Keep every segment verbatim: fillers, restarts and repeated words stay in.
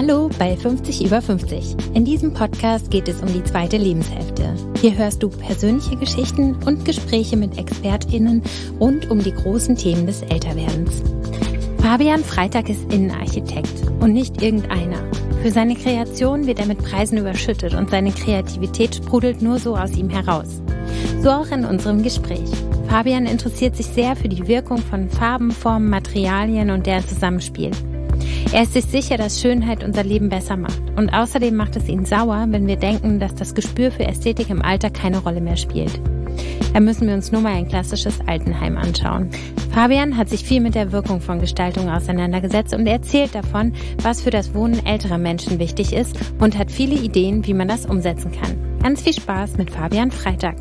Hallo bei fünfzig über fünfzig. In diesem Podcast geht es um die zweite Lebenshälfte. Hier hörst du persönliche Geschichten und Gespräche mit ExpertInnen rund um die großen Themen des Älterwerdens. Fabian Freitag ist Innenarchitekt und nicht irgendeiner. Für seine Kreation wird er mit Preisen überschüttet und seine Kreativität sprudelt nur so aus ihm heraus. So auch in unserem Gespräch. Fabian interessiert sich sehr für die Wirkung von Farben, Formen, Materialien und deren Zusammenspiel. Er ist sich sicher, dass Schönheit unser Leben besser macht. Und außerdem macht es ihn sauer, wenn wir denken, dass das Gespür für Ästhetik im Alter keine Rolle mehr spielt. Da müssen wir uns nur mal ein klassisches Altenheim anschauen. Fabian hat sich viel mit der Wirkung von Gestaltung auseinandergesetzt und erzählt davon, was für das Wohnen älterer Menschen wichtig ist und hat viele Ideen, wie man das umsetzen kann. Ganz viel Spaß mit Fabian Freitag.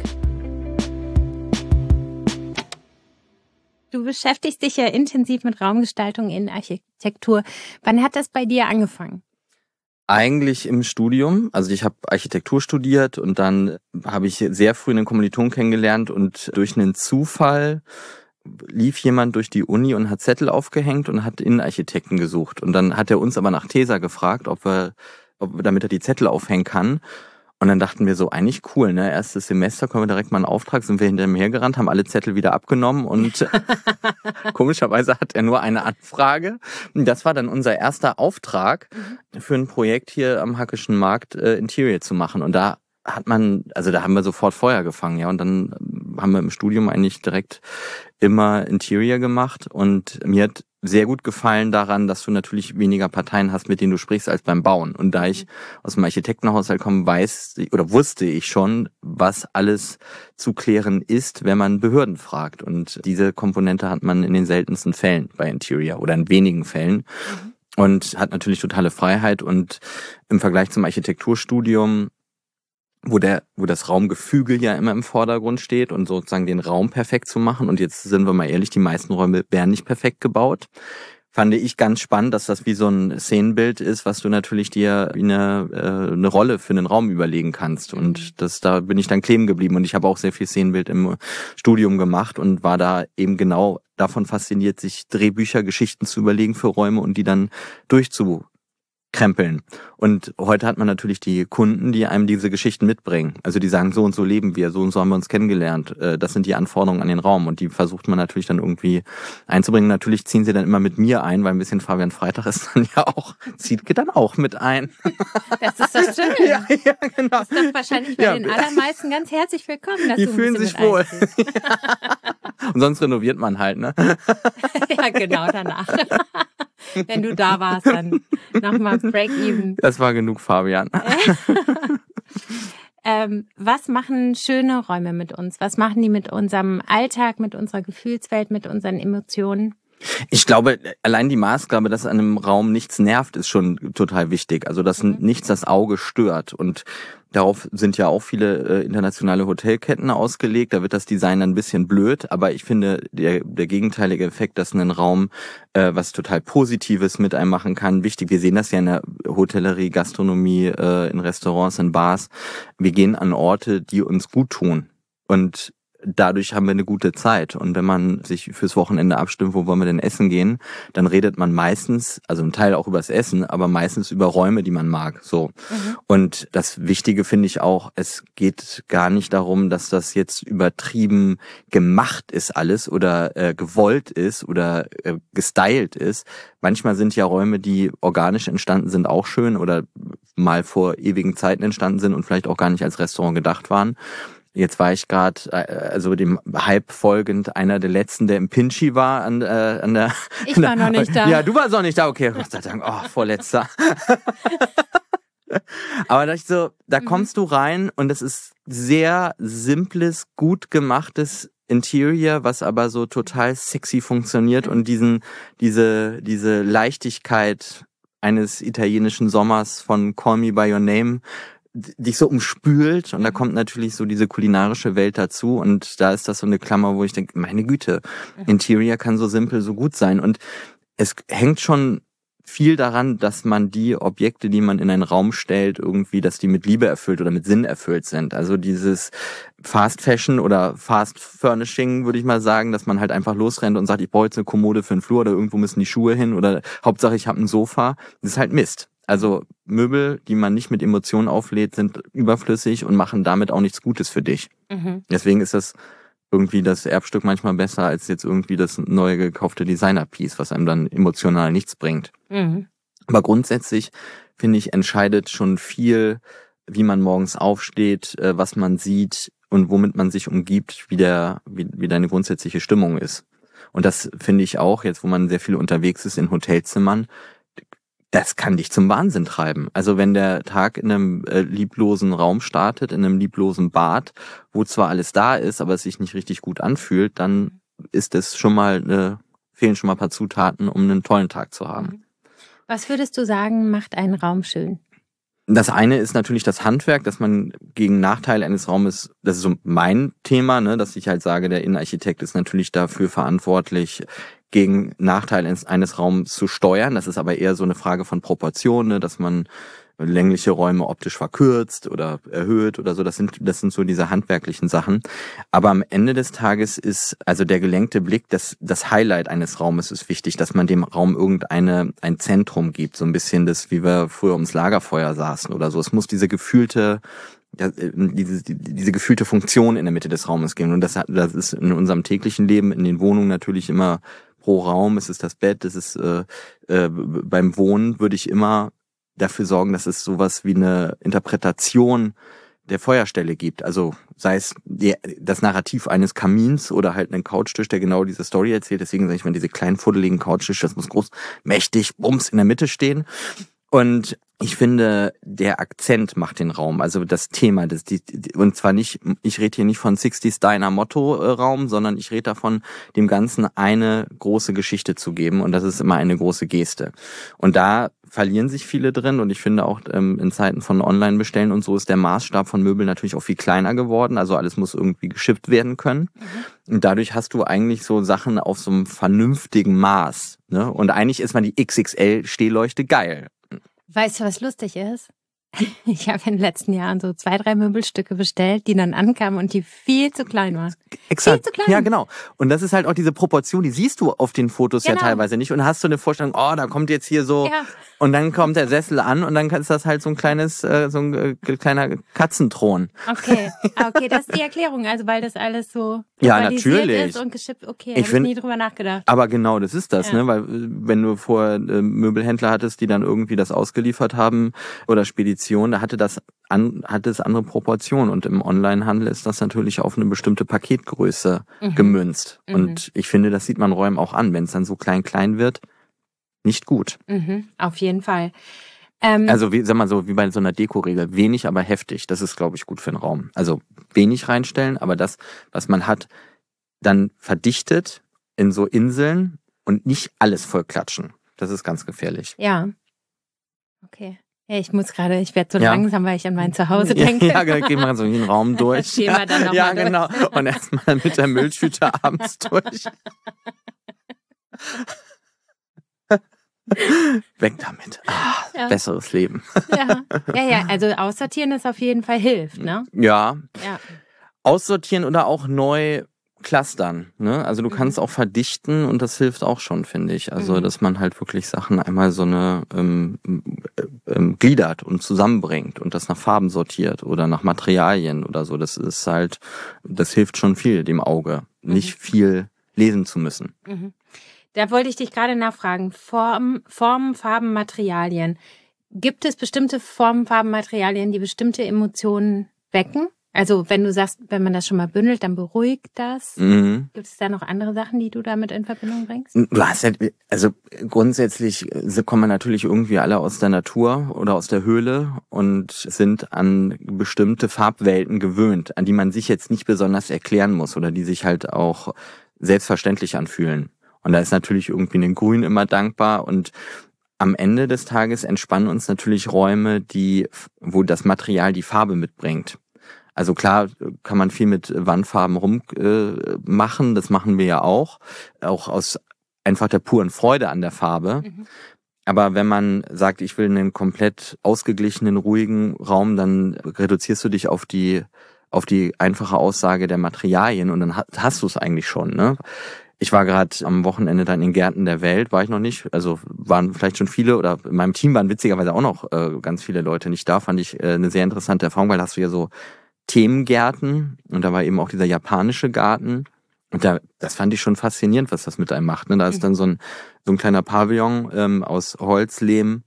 Du beschäftigst dich ja intensiv mit Raumgestaltung in Architektur. Wann hat das bei dir angefangen? Eigentlich im Studium. Also ich habe Architektur studiert und dann habe ich sehr früh einen Kommilitonen kennengelernt und durch einen Zufall lief jemand durch die Uni und hat Zettel aufgehängt und hat Innenarchitekten gesucht. Und dann hat er uns aber nach Tesa gefragt, ob wir, ob, damit er die Zettel aufhängen kann. Und dann dachten wir so, eigentlich cool, ne? Erstes Semester, kommen wir direkt mal einen Auftrag, sind wir hinter ihm hergerannt, haben alle Zettel wieder abgenommen und komischerweise hat er nur eine Anfrage. Und das war dann unser erster Auftrag für ein Projekt hier am Hackischen Markt, äh, Interior zu machen. Und da hat man, also da haben wir sofort Feuer gefangen, ja. Und dann haben wir im Studium eigentlich direkt immer Interior gemacht und mir hat sehr gut gefallen daran, dass du natürlich weniger Parteien hast, mit denen du sprichst, als beim Bauen. Und da ich aus dem Architektenhaushalt komme, weiß oder wusste ich schon, was alles zu klären ist, wenn man Behörden fragt. Und diese Komponente hat man in den seltensten Fällen bei Interior oder in wenigen Fällen. Mhm. Und hat natürlich totale Freiheit. Und im Vergleich zum Architekturstudium, wo der, wo das Raumgefüge ja immer im Vordergrund steht und sozusagen den Raum perfekt zu machen. Und jetzt sind wir mal ehrlich, die meisten Räume werden nicht perfekt gebaut. Fand ich ganz spannend, dass das wie so ein Szenenbild ist, was du natürlich dir wie eine, äh, eine Rolle für einen Raum überlegen kannst. Und das, da bin ich dann kleben geblieben. Und ich habe auch sehr viel Szenenbild im Studium gemacht und war da eben genau davon fasziniert, sich Drehbücher, Geschichten zu überlegen für Räume und die dann durchzu krempeln. Und heute hat man natürlich die Kunden, die einem diese Geschichten mitbringen. Also die sagen, so und so leben wir, so und so haben wir uns kennengelernt. Das sind die Anforderungen an den Raum und die versucht man natürlich dann irgendwie einzubringen. Natürlich ziehen sie dann immer mit mir ein, weil ein bisschen Fabian Freitag ist dann ja auch, zieht dann auch mit ein. Das ist das Schöne. Ja, ja, genau. Das ist doch wahrscheinlich bei ja. den allermeisten ganz herzlich willkommen. Dass die du fühlen sich wohl. Und sonst renoviert man halt, ne? Ja, genau, danach. Wenn du da warst, dann nochmal Break-Even. Das war genug, Fabian. ähm, was machen schöne Räume mit uns? Was machen die mit unserem Alltag, mit unserer Gefühlswelt, mit unseren Emotionen? Ich glaube, allein die Maßgabe, dass an einem Raum nichts nervt, ist schon total wichtig. Also, dass mhm. nichts das Auge stört. Und darauf sind ja auch viele äh, internationale Hotelketten ausgelegt. Da wird das Design ein bisschen blöd. Aber ich finde, der, der gegenteilige Effekt, dass ein Raum äh, was total Positives mit einem machen kann, wichtig. Wir sehen das ja in der Hotellerie, Gastronomie, äh, in Restaurants, in Bars. Wir gehen an Orte, die uns gut tun. Und dadurch haben wir eine gute Zeit. Und wenn man sich fürs Wochenende abstimmt, wo wollen wir denn essen gehen, dann redet man meistens, also ein Teil auch übers Essen, aber meistens über Räume, die man mag. So. Mhm. Und das Wichtige finde ich auch, es geht gar nicht darum, dass das jetzt übertrieben gemacht ist alles oder äh, gewollt ist oder äh, gestylt ist. Manchmal sind ja Räume, die organisch entstanden sind, auch schön oder mal vor ewigen Zeiten entstanden sind und vielleicht auch gar nicht als Restaurant gedacht waren. Jetzt war ich gerade, also dem Hype folgend, einer der letzten, der im Pinchi war an, äh, an der. Ich war noch nicht da. Ja, du warst noch nicht da, okay. Gott sei Dank, oh, vorletzter. Aber da ich so, da kommst du rein und es ist sehr simples, gut gemachtes Interior, was aber so total sexy funktioniert und diesen, diese, diese Leichtigkeit eines italienischen Sommers von Call Me By Your Name dich so umspült und da kommt natürlich so diese kulinarische Welt dazu und da ist das so eine Klammer, wo ich denke, meine Güte, Interior kann so simpel, so gut sein und es hängt schon viel daran, dass man die Objekte, die man in einen Raum stellt, irgendwie, dass die mit Liebe erfüllt oder mit Sinn erfüllt sind. Also dieses Fast Fashion oder Fast Furnishing, würde ich mal sagen, dass man halt einfach losrennt und sagt, ich brauche jetzt eine Kommode für den Flur oder irgendwo müssen die Schuhe hin oder Hauptsache ich habe ein Sofa. Das ist halt Mist. Also Möbel, die man nicht mit Emotionen auflädt, sind überflüssig und machen damit auch nichts Gutes für dich. Mhm. Deswegen ist das irgendwie das Erbstück manchmal besser als jetzt irgendwie das neu gekaufte Designer-Piece, was einem dann emotional nichts bringt. Mhm. Aber grundsätzlich, finde ich, entscheidet schon viel, wie man morgens aufsteht, was man sieht und womit man sich umgibt, wie der, wie, wie deine grundsätzliche Stimmung ist. Und das finde ich auch, jetzt wo man sehr viel unterwegs ist in Hotelzimmern, das kann dich zum Wahnsinn treiben. Also wenn der Tag in einem äh, lieblosen Raum startet, in einem lieblosen Bad, wo zwar alles da ist, aber es sich nicht richtig gut anfühlt, dann ist es schon mal, äh, fehlen schon mal ein paar Zutaten, um einen tollen Tag zu haben. Was würdest du sagen, macht einen Raum schön? Das eine ist natürlich das Handwerk, dass man gegen Nachteile eines Raumes, das ist so mein Thema, ne, dass ich halt sage, der Innenarchitekt ist natürlich dafür verantwortlich, gegen Nachteile eines, eines Raums zu steuern. Das ist aber eher so eine Frage von Proportionen, ne, dass man längliche Räume optisch verkürzt oder erhöht oder so. Das sind, das sind so diese handwerklichen Sachen. Aber am Ende des Tages ist also der gelenkte Blick, das, das Highlight eines Raumes ist wichtig, dass man dem Raum irgendeine, ein Zentrum gibt. So ein bisschen das, wie wir früher ums Lagerfeuer saßen oder so. Es muss diese gefühlte, diese, diese gefühlte Funktion in der Mitte des Raumes geben. Und das, das ist in unserem täglichen Leben, in den Wohnungen natürlich immer pro Raum. Es ist das Bett, es ist, äh, äh, beim Wohnen würde ich immer dafür sorgen, dass es sowas wie eine Interpretation der Feuerstelle gibt. Also sei es die, das Narrativ eines Kamins oder halt einen Couchtisch, der genau diese Story erzählt. Deswegen sage ich mal, diese kleinen fuddeligen Couchtische, das muss groß, mächtig, bums in der Mitte stehen. Und ich finde, der Akzent macht den Raum, also das Thema, das die, und zwar nicht, ich rede hier nicht von sechziger Diner Motto-Raum, sondern ich rede davon, dem Ganzen eine große Geschichte zu geben, und das ist immer eine große Geste. Und da verlieren sich viele drin, und ich finde auch ähm, in Zeiten von Online-Bestellen und so ist der Maßstab von Möbeln natürlich auch viel kleiner geworden, also alles muss irgendwie geschippt werden können. Mhm. Und dadurch hast du eigentlich so Sachen auf so einem vernünftigen Maß, ne? Und eigentlich ist man die X X L-Stehleuchte geil. Weißt du, was lustig ist? Ich habe in den letzten Jahren so zwei, drei Möbelstücke bestellt, die dann ankamen und die viel zu klein waren. Exakt. Viel zu klein. Ja, genau. Und das ist halt auch diese Proportion, die siehst du auf den Fotos genau. ja teilweise nicht. Und hast du eine Vorstellung, oh, da kommt jetzt hier so, ja. und dann kommt der Sessel an und dann ist das halt so ein kleines, äh, so ein äh, kleiner Katzenthron. Okay, okay, das ist die Erklärung. Also weil das alles so ja, natürlich. ist und geschippt. Okay, habe ich, ich nie drüber nachgedacht. Aber genau, das ist das, ja. ne? Weil wenn du vorher äh, Möbelhändler hattest, die dann irgendwie das ausgeliefert haben oder Spedition, da hatte das an, hatte es andere Proportionen, und im Onlinehandel ist das natürlich auf eine bestimmte Paketgröße mhm. gemünzt. Mhm. Und ich finde, das sieht man Räumen auch an, wenn es dann so klein klein wird, nicht gut. Mhm, auf jeden Fall. Ähm, also wie, sag mal so, wie bei so einer Dekoregel, wenig, aber heftig. Das ist, glaube ich, gut für den Raum. Also wenig reinstellen, aber das, was man hat, dann verdichtet in so Inseln und nicht alles voll klatschen. Das ist ganz gefährlich. Ja. Okay. Ja, ich muss gerade, ich werde so ja. langsam, weil ich an mein Zuhause denke. Ja, ja, gehen wir so einen Raum durch. Gehen wir dann noch ja, mal genau. Durch. Und erstmal mit der Mülltüte abends durch. Weg damit. Ah, ja. Besseres Leben. Ja. ja, ja, also aussortieren ist auf jeden Fall hilft, ne? Ja. ja. Aussortieren oder auch neu clustern, ne? Also du mhm. kannst auch verdichten, und das hilft auch schon, finde ich. Also, mhm. dass man halt wirklich Sachen einmal so eine ähm, ähm, gliedert und zusammenbringt und das nach Farben sortiert oder nach Materialien oder so. Das ist halt, das hilft schon viel dem Auge, mhm. nicht viel lesen zu müssen. Mhm. Da wollte ich dich gerade nachfragen. Form, Formen, Farben, Materialien. Gibt es bestimmte Formen, Farben, Materialien, die bestimmte Emotionen wecken? Also wenn du sagst, wenn man das schon mal bündelt, dann beruhigt das. Mhm. Gibt es da noch andere Sachen, die du damit in Verbindung bringst? Du hast halt, also grundsätzlich kommen wir natürlich irgendwie alle aus der Natur oder aus der Höhle und sind an bestimmte Farbwelten gewöhnt, an die man sich jetzt nicht besonders erklären muss oder die sich halt auch selbstverständlich anfühlen. Und da ist natürlich irgendwie ein Grün immer dankbar, und am Ende des Tages entspannen uns natürlich Räume, die, wo das Material die Farbe mitbringt. Also klar kann man viel mit Wandfarben rummachen, äh, das machen wir ja auch, auch aus einfach der puren Freude an der Farbe. Mhm. Aber wenn man sagt, ich will einen komplett ausgeglichenen, ruhigen Raum, dann reduzierst du dich auf die auf die einfache Aussage der Materialien, und dann hast du es eigentlich schon, ne? Ich war gerade am Wochenende dann in Gärten der Welt, war ich noch nicht. Also waren vielleicht schon viele oder in meinem Team waren witzigerweise auch noch äh, ganz viele Leute nicht da. Fand ich äh, eine sehr interessante Erfahrung, weil da hast du ja so Themengärten und da war eben auch dieser japanische Garten. Und da, das fand ich schon faszinierend, was das mit einem macht. Ne? Da ist dann so ein, so ein kleiner Pavillon ähm, aus Holz, Lehm,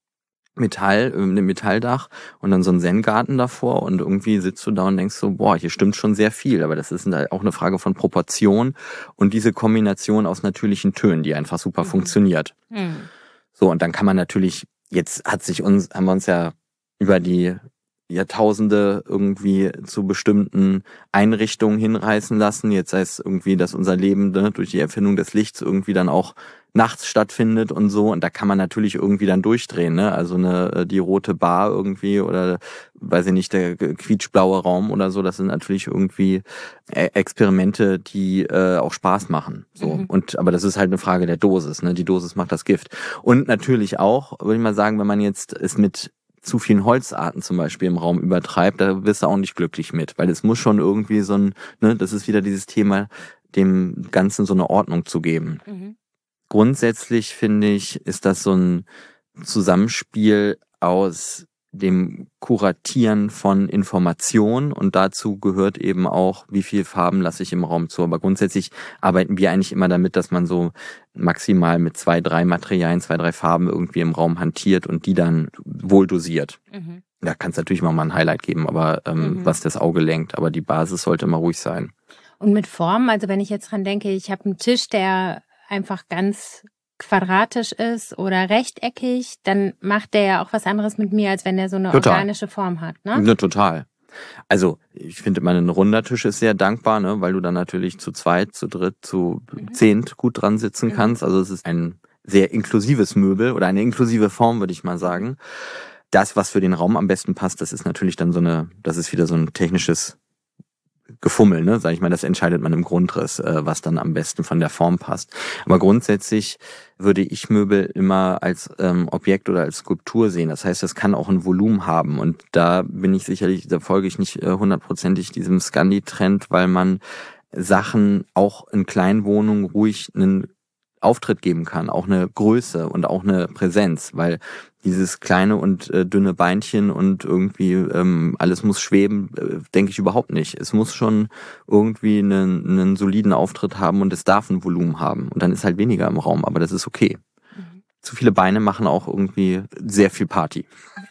Metall, äh, einem Metalldach und dann so ein Zen-Garten davor und irgendwie sitzt du da und denkst so, boah, hier stimmt schon sehr viel, aber das ist auch eine Frage von Proportion und diese Kombination aus natürlichen Tönen, die einfach super mhm. funktioniert. Mhm. So, und dann kann man natürlich, jetzt hat sich uns, haben wir uns ja über die Jahrtausende irgendwie zu bestimmten Einrichtungen hinreißen lassen. Jetzt heißt irgendwie, dass unser Leben ne, durch die Erfindung des Lichts irgendwie dann auch nachts stattfindet und so. Und da kann man natürlich irgendwie dann durchdrehen, ne? Also eine die rote Bar irgendwie oder weiß ich nicht, der quietschblaue Raum oder so. Das sind natürlich irgendwie Experimente, die äh, auch Spaß machen. So. Mhm. Und aber das ist halt eine Frage der Dosis, ne? Die Dosis macht das Gift. Und natürlich auch, würde ich mal sagen, wenn man jetzt es mit zu vielen Holzarten zum Beispiel im Raum übertreibt, da wirst du auch nicht glücklich mit, weil es muss schon irgendwie so ein, ne, das ist wieder dieses Thema, dem Ganzen so eine Ordnung zu geben. Mhm. Grundsätzlich finde ich, ist das so ein Zusammenspiel aus dem Kuratieren von Informationen und dazu gehört eben auch, wie viel Farben lasse ich im Raum zu. Aber grundsätzlich arbeiten wir eigentlich immer damit, dass man so maximal mit zwei, drei Materialien, zwei, drei Farben irgendwie im Raum hantiert und die dann wohl dosiert. Mhm. Da kann es natürlich mal ein Highlight geben, aber ähm, mhm. was das Auge lenkt. Aber die Basis sollte immer ruhig sein. Und mit Formen, also wenn ich jetzt dran denke, ich habe einen Tisch, der einfach ganz quadratisch ist oder rechteckig, dann macht der ja auch was anderes mit mir, als wenn der so eine total. organische Form hat, ne? Ja, total. Also ich finde immer, ein runder Tisch ist sehr dankbar, ne, weil du dann natürlich zu zweit, zu dritt, zu mhm. zehnt gut dran sitzen mhm. kannst. Also es ist ein sehr inklusives Möbel oder eine inklusive Form, würde ich mal sagen. Das, was für den Raum am besten passt, das ist natürlich dann so eine, das ist wieder so ein technisches Gefummel, ne, sag ich mal, das entscheidet man im Grundriss, äh, was dann am besten von der Form passt. Aber grundsätzlich würde ich Möbel immer als ähm, Objekt oder als Skulptur sehen. Das heißt, das kann auch ein Volumen haben und da bin ich sicherlich, da folge ich nicht hundertprozentig äh, diesem Scandi-Trend, weil man Sachen auch in kleinen Wohnungen ruhig einen Auftritt geben kann, auch eine Größe und auch eine Präsenz, weil dieses kleine und äh, dünne Beinchen und irgendwie ähm, alles muss schweben, äh, denke ich überhaupt nicht. Es muss schon irgendwie einen, einen soliden Auftritt haben und es darf ein Volumen haben und dann ist halt weniger im Raum, aber das ist okay. Mhm. Zu viele Beine machen auch irgendwie sehr viel Party.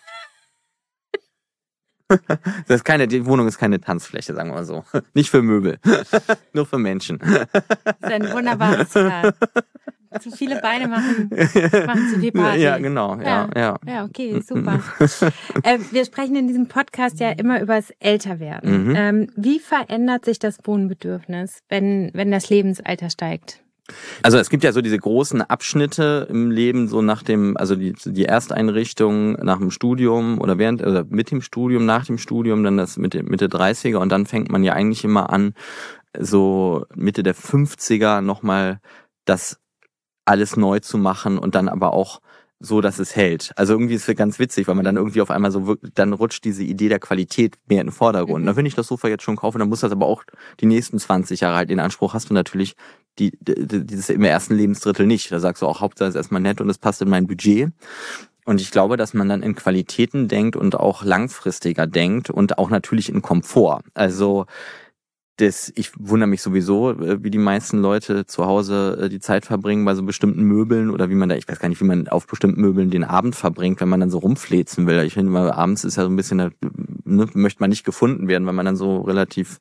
Das ist keine, die Wohnung ist keine Tanzfläche, sagen wir mal so. Nicht für Möbel, nur für Menschen. Das ist ein wunderbares Zitat. Zu viele Beine machen, machen zu viel Party. Ja, genau. Ja, ja. Ja, ja okay, super. äh, wir sprechen in diesem Podcast ja immer über das Älterwerden. Mhm. Ähm, wie verändert sich das Wohnbedürfnis, wenn, wenn das Lebensalter steigt? Also es gibt ja so diese großen Abschnitte im Leben, so nach dem, also die, die Ersteinrichtung nach dem Studium oder während oder mit dem Studium, nach dem Studium, dann das Mitte, Mitte dreißiger und dann fängt man ja eigentlich immer an, so Mitte der fünfziger nochmal das alles neu zu machen und dann aber auch so, dass es hält. Also irgendwie ist es ganz witzig, weil man dann irgendwie auf einmal so wirklich, dann rutscht diese Idee der Qualität mehr in den Vordergrund. Mhm. Na, wenn ich das Sofa jetzt schon kaufe, dann muss das aber auch die nächsten zwanzig Jahre halt in Anspruch. Hast du natürlich die, die dieses im ersten Lebensdrittel nicht. Da sagst du auch, Hauptsache ist erstmal nett und es passt in mein Budget. Und ich glaube, dass man dann in Qualitäten denkt und auch langfristiger denkt und auch natürlich in Komfort. Also Das, ich wundere mich sowieso, wie die meisten Leute zu Hause die Zeit verbringen bei so bestimmten Möbeln oder wie man da, ich weiß gar nicht, wie man auf bestimmten Möbeln den Abend verbringt, wenn man dann so rumflezen will. Ich finde mal, abends ist ja so ein bisschen, ne, möchte man nicht gefunden werden, weil man dann so relativ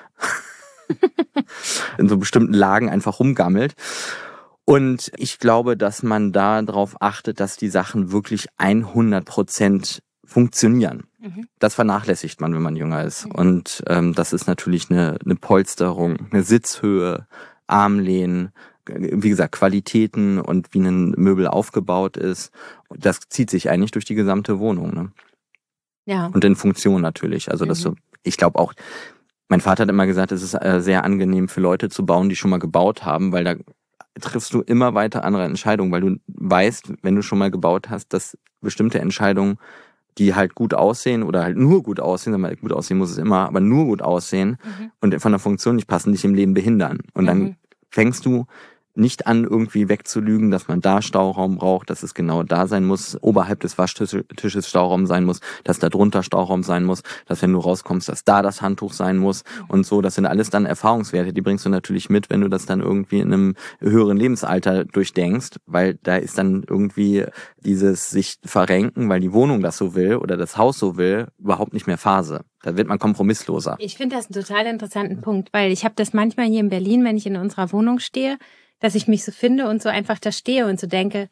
in so bestimmten Lagen einfach rumgammelt. Und ich glaube, dass man da drauf achtet, dass die Sachen wirklich hundert Prozent funktionieren. Mhm. Das vernachlässigt man, wenn man jünger ist. Mhm. Und ähm, das ist natürlich eine, eine Polsterung, eine Sitzhöhe, Armlehnen, wie gesagt, Qualitäten und wie ein Möbel aufgebaut ist. Das zieht sich eigentlich durch die gesamte Wohnung. Ne? Ja. Und in Funktion natürlich. Also mhm. das so, ich glaube auch, mein Vater hat immer gesagt, es ist äh, sehr angenehm für Leute zu bauen, die schon mal gebaut haben, weil da triffst du immer weiter andere Entscheidungen, weil du weißt, wenn du schon mal gebaut hast, dass bestimmte Entscheidungen, die halt gut aussehen oder halt nur gut aussehen, mal, gut aussehen muss es immer, aber nur gut aussehen mhm. und von der Funktion nicht passen, dich im Leben behindern. Und dann mhm. fängst du nicht an, irgendwie wegzulügen, dass man da Stauraum braucht, dass es genau da sein muss, oberhalb des Waschtisches Stauraum sein muss, dass da drunter Stauraum sein muss, dass wenn du rauskommst, dass da das Handtuch sein muss und so. Das sind alles dann Erfahrungswerte, die bringst du natürlich mit, wenn du das dann irgendwie in einem höheren Lebensalter durchdenkst, weil da ist dann irgendwie dieses sich verrenken, weil die Wohnung das so will oder das Haus so will, überhaupt nicht mehr Phase. Da wird man kompromissloser. Ich finde das einen total interessanten Punkt, weil ich habe das manchmal hier in Berlin, wenn ich in unserer Wohnung stehe, dass ich mich so finde und so einfach da stehe und so denke,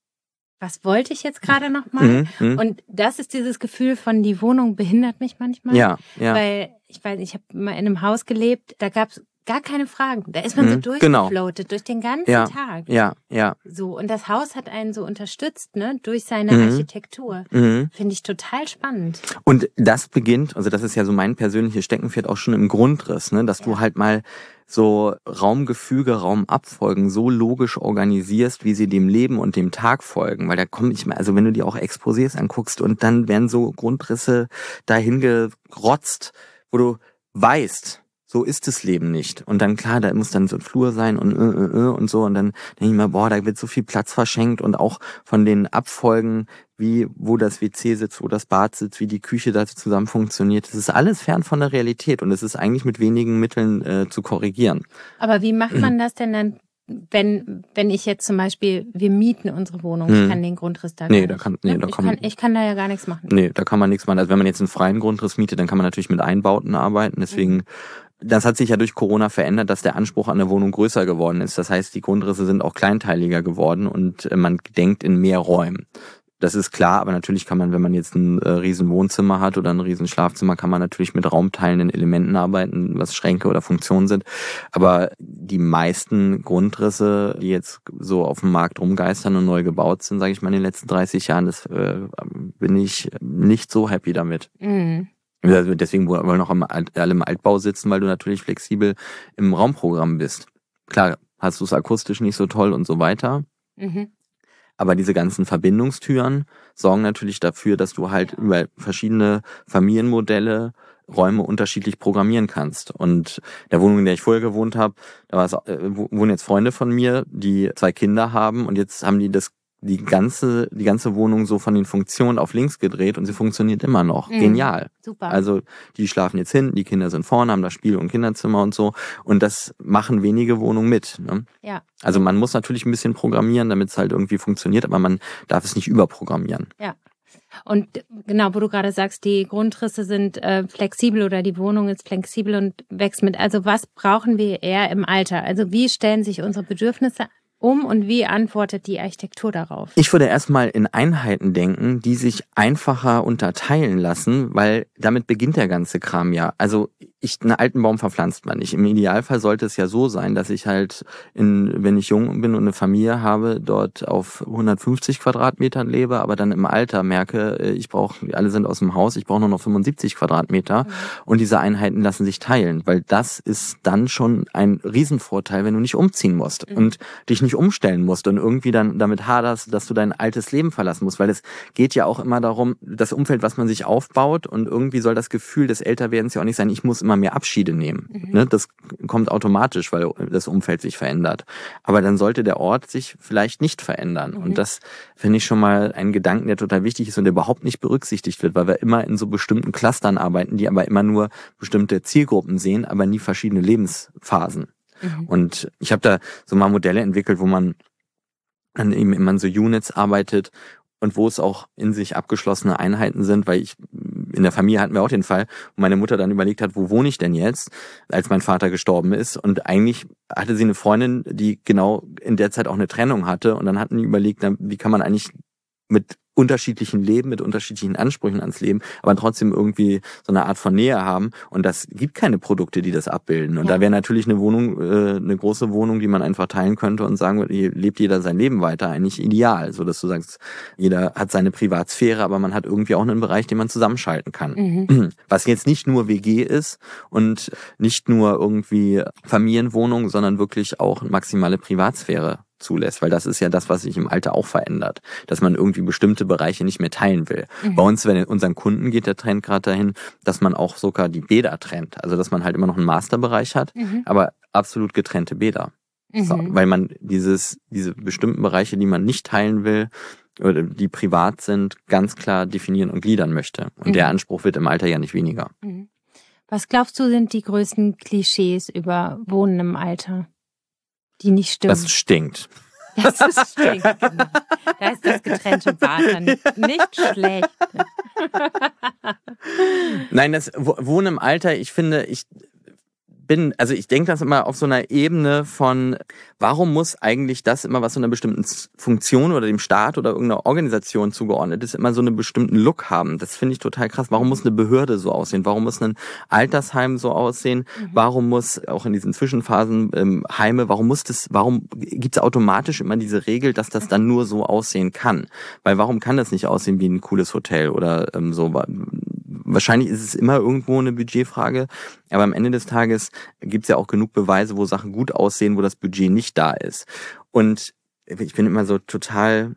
was wollte ich jetzt gerade nochmal? Mhm, und das ist dieses Gefühl von, die Wohnung behindert mich manchmal. Ja, ja. Weil, ich weiß, ich habe mal in einem Haus gelebt, da gab es gar keine Fragen. Da ist man mhm, so durchgefloatet, genau. durch den ganzen ja, Tag. Ja, ja. So, und das Haus hat einen so unterstützt, ne, durch seine mhm. Architektur. Mhm. Finde ich total spannend. Und das beginnt, also das ist ja so mein persönliches Steckenpferd auch schon im Grundriss, ne, dass ja. du halt mal so Raumgefüge, Raumabfolgen so logisch organisierst, wie sie dem Leben und dem Tag folgen. Weil da kommt nicht mehr, also wenn du die auch Exposés anguckst und dann werden so Grundrisse dahin gerotzt, wo du weißt, so ist das Leben nicht. Und dann, klar, da muss dann so ein Flur sein und äh, äh, und so. Und dann denke ich mir, boah, da wird so viel Platz verschenkt. Und auch von den Abfolgen, wie wo das W C sitzt, wo das Bad sitzt, wie die Küche da zusammen funktioniert. Das ist alles fern von der Realität. Und es ist eigentlich mit wenigen Mitteln äh, zu korrigieren. Aber wie macht man das denn dann, wenn wenn ich jetzt zum Beispiel, wir mieten unsere Wohnung, ich kann den Grundriss da nee, gar da kann, nicht. nee, Ne? da ich, kann, kann, ich kann da ja gar nichts machen. Nee, da kann man nichts machen. Also wenn man jetzt einen freien Grundriss mietet, dann kann man natürlich mit Einbauten arbeiten. Deswegen... Mhm. Das hat sich ja durch Corona verändert, dass der Anspruch an der Wohnung größer geworden ist. Das heißt, die Grundrisse sind auch kleinteiliger geworden und man denkt in mehr Räumen. Das ist klar, aber natürlich kann man, wenn man jetzt ein äh, riesen Wohnzimmer hat oder ein riesen Schlafzimmer, kann man natürlich mit raumteilenden Elementen arbeiten, was Schränke oder Funktionen sind. Aber die meisten Grundrisse, die jetzt so auf dem Markt rumgeistern und neu gebaut sind, sage ich mal, in den letzten dreißig Jahren, das äh, bin ich nicht so happy damit. Mhm. Deswegen wollen wir noch alle im Altbau sitzen, weil du natürlich flexibel im Raumprogramm bist. Klar, hast du es akustisch nicht so toll und so weiter. Mhm. Aber diese ganzen Verbindungstüren sorgen natürlich dafür, dass du halt über verschiedene Familienmodelle Räume unterschiedlich programmieren kannst. Und in der Wohnung, in der ich vorher gewohnt habe, da war es, äh, wohnen jetzt Freunde von mir, die zwei Kinder haben und jetzt haben die das die ganze die ganze Wohnung so von den Funktionen auf links gedreht und sie funktioniert immer noch. Mhm. Genial. Super. Also die schlafen jetzt hinten, die Kinder sind vorne, haben das Spiel- und Kinderzimmer und so. Und das machen wenige Wohnungen mit. Ne? Ja. Also man muss natürlich ein bisschen programmieren, damit es halt irgendwie funktioniert, aber man darf es nicht überprogrammieren. Ja. Und genau, wo du gerade sagst, die Grundrisse sind äh, flexibel oder die Wohnung ist flexibel und wächst mit. Also was brauchen wir eher im Alter? Also wie stellen sich unsere Bedürfnisse um und wie antwortet die Architektur darauf? Ich würde erstmal in Einheiten denken, die sich einfacher unterteilen lassen, weil damit beginnt der ganze Kram ja. Also ich, einen alten Baum verpflanzt man nicht. Im Idealfall sollte es ja so sein, dass ich halt, in, wenn ich jung bin und eine Familie habe, dort auf hundertfünfzig Quadratmetern lebe, aber dann im Alter merke, ich brauche, alle sind aus dem Haus, ich brauche nur noch fünfundsiebzig Quadratmeter. Mhm. Und diese Einheiten lassen sich teilen, weil das ist dann schon ein Riesenvorteil, wenn du nicht umziehen musst mhm. und dich nicht umstellen musst und irgendwie dann damit haderst, dass du dein altes Leben verlassen musst, weil es geht ja auch immer darum, das Umfeld, was man sich aufbaut und irgendwie soll das Gefühl des Älterwerdens ja auch nicht sein, ich muss immer mehr Abschiede nehmen. Mhm. Ne? Das kommt automatisch, weil das Umfeld sich verändert. Aber dann sollte der Ort sich vielleicht nicht verändern. Mhm. Und das finde ich schon mal einen Gedanken, der total wichtig ist und der überhaupt nicht berücksichtigt wird, weil wir immer in so bestimmten Clustern arbeiten, die aber immer nur bestimmte Zielgruppen sehen, aber nie verschiedene Lebensphasen. Mhm. Und ich habe da so mal Modelle entwickelt, wo man dann eben immer in so Units arbeitet und wo es auch in sich abgeschlossene Einheiten sind, weil ich, in der Familie hatten wir auch den Fall, wo meine Mutter dann überlegt hat, wo wohne ich denn jetzt, als mein Vater gestorben ist. Und eigentlich hatte sie eine Freundin, die genau in der Zeit auch eine Trennung hatte. Und dann hatten die überlegt, wie kann man eigentlich mit unterschiedlichen Leben, mit unterschiedlichen Ansprüchen ans Leben, aber trotzdem irgendwie so eine Art von Nähe haben. Und das gibt keine Produkte, die das abbilden. Und ja. da wäre natürlich eine Wohnung, äh, eine große Wohnung, die man einfach teilen könnte und sagen, hier lebt jeder sein Leben weiter, eigentlich ideal. So dass du sagst, jeder hat seine Privatsphäre, aber man hat irgendwie auch einen Bereich, den man zusammenschalten kann. Mhm. Was jetzt nicht nur W G ist und nicht nur irgendwie Familienwohnung, sondern wirklich auch maximale Privatsphäre zulässt, weil das ist ja das, was sich im Alter auch verändert, dass man irgendwie bestimmte Bereiche nicht mehr teilen will. Mhm. Bei uns, wenn unseren Kunden geht der Trend gerade dahin, dass man auch sogar die Bäder trennt, also dass man halt immer noch einen Masterbereich hat, mhm. aber absolut getrennte Bäder. Mhm. So, weil man dieses, diese bestimmten Bereiche, die man nicht teilen will oder die privat sind, ganz klar definieren und gliedern möchte. Und Mhm. der Anspruch wird im Alter ja nicht weniger. Mhm. Was glaubst du, sind die größten Klischees über Wohnen im Alter, die nicht stimmen? Das stinkt. Das ist stinkt, genau. Da ist das getrennte Bad dann nicht schlecht. Nein, das Wohnen im Alter, ich finde, ich bin, also ich denke das immer auf so einer Ebene von, warum muss eigentlich das immer, was so einer bestimmten Funktion oder dem Staat oder irgendeiner Organisation zugeordnet ist, immer so einen bestimmten Look haben? Das finde ich total krass. Warum muss eine Behörde so aussehen? Warum muss ein Altersheim so aussehen? Mhm. Warum muss auch in diesen Zwischenphasen ähm, Heime, warum muss das, warum gibt es automatisch immer diese Regel, dass das dann nur so aussehen kann? Weil warum kann das nicht aussehen wie ein cooles Hotel oder ähm, so? Wahrscheinlich ist es immer irgendwo eine Budgetfrage, aber am Ende des Tages gibt es ja auch genug Beweise, wo Sachen gut aussehen, wo das Budget nicht da ist. Und ich bin immer so total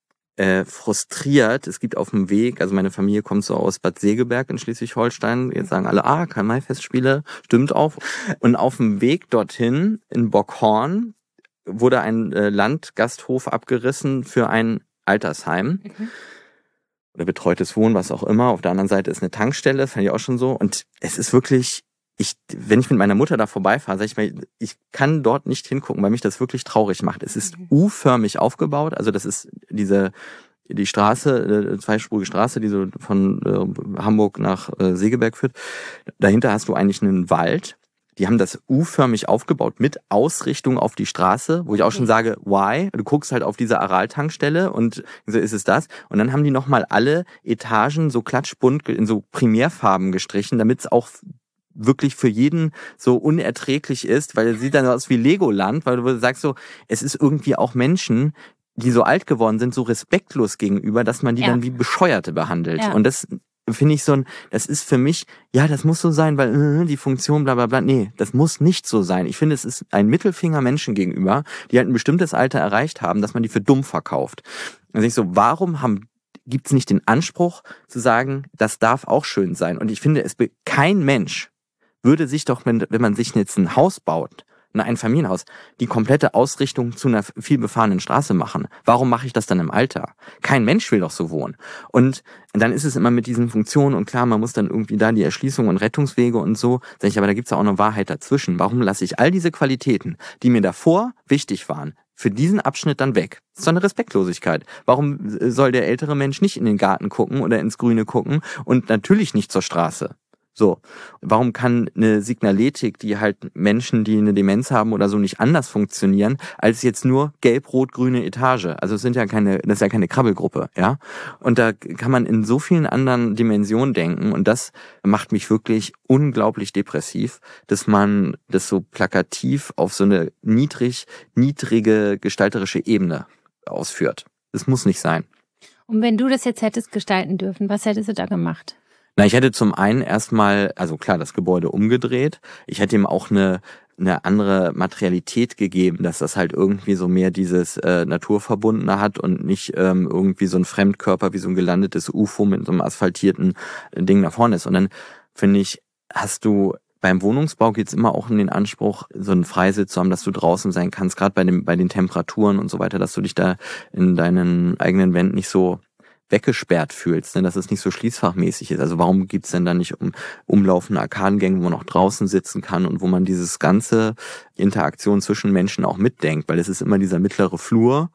äh, frustriert. Es gibt auf dem Weg, also meine Familie kommt so aus Bad Segeberg in Schleswig-Holstein, jetzt sagen alle, ah, Karl-May-Festspiele, stimmt auch. Und auf dem Weg dorthin in Bockhorn wurde ein äh, Landgasthof abgerissen für ein Altersheim. Mhm. Oder betreutes Wohnen, was auch immer. Auf der anderen Seite ist eine Tankstelle, fand ich auch schon so. Und es ist wirklich, ich, wenn ich mit meiner Mutter da vorbeifahre, sag ich mir, ich kann dort nicht hingucken, weil mich das wirklich traurig macht. Es ist mhm. U-förmig aufgebaut. Also das ist diese, die Straße, äh, zweispurige Straße, die so von äh, Hamburg nach äh, Segeberg führt. Dahinter hast du eigentlich einen Wald. Die haben das U-förmig aufgebaut mit Ausrichtung auf die Straße, wo ich auch schon sage, why? Du guckst halt auf diese Aral-Tankstelle und so ist es das. Und dann haben die nochmal alle Etagen so klatschbunt in so Primärfarben gestrichen, damit es auch wirklich für jeden so unerträglich ist, weil es sieht dann aus wie Legoland, weil du sagst so, es ist irgendwie auch Menschen, die so alt geworden sind, so respektlos gegenüber, dass man die ja. dann wie Bescheuerte behandelt. Ja. Und das finde ich so ein, das ist für mich, ja, das muss so sein, weil äh, die Funktion bla bla bla, nee, das muss nicht so sein. Ich finde, es ist ein Mittelfinger Menschen gegenüber, die halt ein bestimmtes Alter erreicht haben, dass man die für dumm verkauft. Also ich so, warum haben gibt's nicht den Anspruch zu sagen, das darf auch schön sein? Und ich finde, es kein Mensch würde sich doch, wenn, wenn man sich jetzt ein Haus baut, ein Familienhaus, die komplette Ausrichtung zu einer viel befahrenen Straße machen. Warum mache ich das dann im Alter? Kein Mensch will doch so wohnen. Und dann ist es immer mit diesen Funktionen und klar, man muss dann irgendwie da die Erschließung und Rettungswege und so. Sag ich, aber da gibt's ja auch eine Wahrheit dazwischen. Warum lasse ich all diese Qualitäten, die mir davor wichtig waren, für diesen Abschnitt dann weg? Das ist doch eine Respektlosigkeit. Warum soll der ältere Mensch nicht in den Garten gucken oder ins Grüne gucken und natürlich nicht zur Straße? So, warum kann eine Signaletik, die halt Menschen, die eine Demenz haben oder so, nicht anders funktionieren, als jetzt nur gelb-rot-grüne Etage? Also es sind ja keine, das ist ja keine Krabbelgruppe, ja? Und da kann man in so vielen anderen Dimensionen denken und das macht mich wirklich unglaublich depressiv, dass man das so plakativ auf so eine niedrig, niedrige gestalterische Ebene ausführt. Das muss nicht sein. Und wenn du das jetzt hättest gestalten dürfen, was hättest du da gemacht? Na, ich hätte zum einen erstmal, also klar, das Gebäude umgedreht. Ich hätte ihm auch eine eine andere Materialität gegeben, dass das halt irgendwie so mehr dieses äh, Naturverbundene hat und nicht ähm, irgendwie so ein Fremdkörper wie so ein gelandetes U F O mit so einem asphaltierten Ding nach vorne ist. Und dann, finde ich, hast du beim Wohnungsbau geht's immer auch in den Anspruch, so einen Freisitz zu haben, dass du draußen sein kannst, gerade bei dem bei den Temperaturen und so weiter, dass du dich da in deinen eigenen Wänden nicht so weggesperrt fühlst, ne, dass es nicht so schließfachmäßig ist. Also warum gibt's denn da nicht um, umlaufende Arkadengänge, wo man auch draußen sitzen kann und wo man dieses ganze Interaktion zwischen Menschen auch mitdenkt, weil es ist immer dieser mittlere Flur,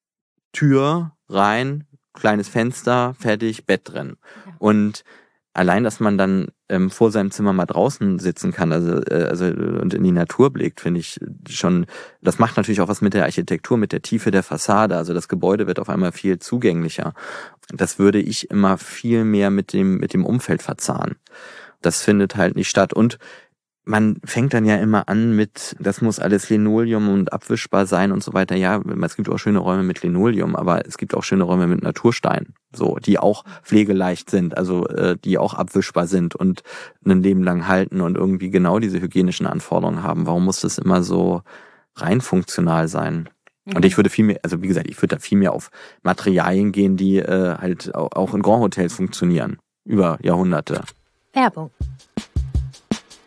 Tür, rein, kleines Fenster, fertig, Bett drin. Ja. Und allein, dass man dann ähm, vor seinem Zimmer mal draußen sitzen kann, also äh, also und in die Natur blickt, finde ich schon, das macht natürlich auch was mit der Architektur, mit der Tiefe der Fassade. Also das Gebäude wird auf einmal viel zugänglicher. Das würde ich immer viel mehr mit dem mit dem Umfeld verzahnen. Das findet halt nicht statt. Und man fängt dann ja immer an mit, das muss alles Linoleum und abwischbar sein und so weiter. Ja, es gibt auch schöne Räume mit Linoleum, aber es gibt auch schöne Räume mit Naturstein, so, die auch pflegeleicht sind, also äh, die auch abwischbar sind und ein Leben lang halten und irgendwie genau diese hygienischen Anforderungen haben. Warum muss das immer so rein funktional sein? Mhm. Und ich würde viel mehr, also wie gesagt, ich würde da viel mehr auf Materialien gehen, die äh, halt auch in Grand Hotels funktionieren, über Jahrhunderte. Werbung.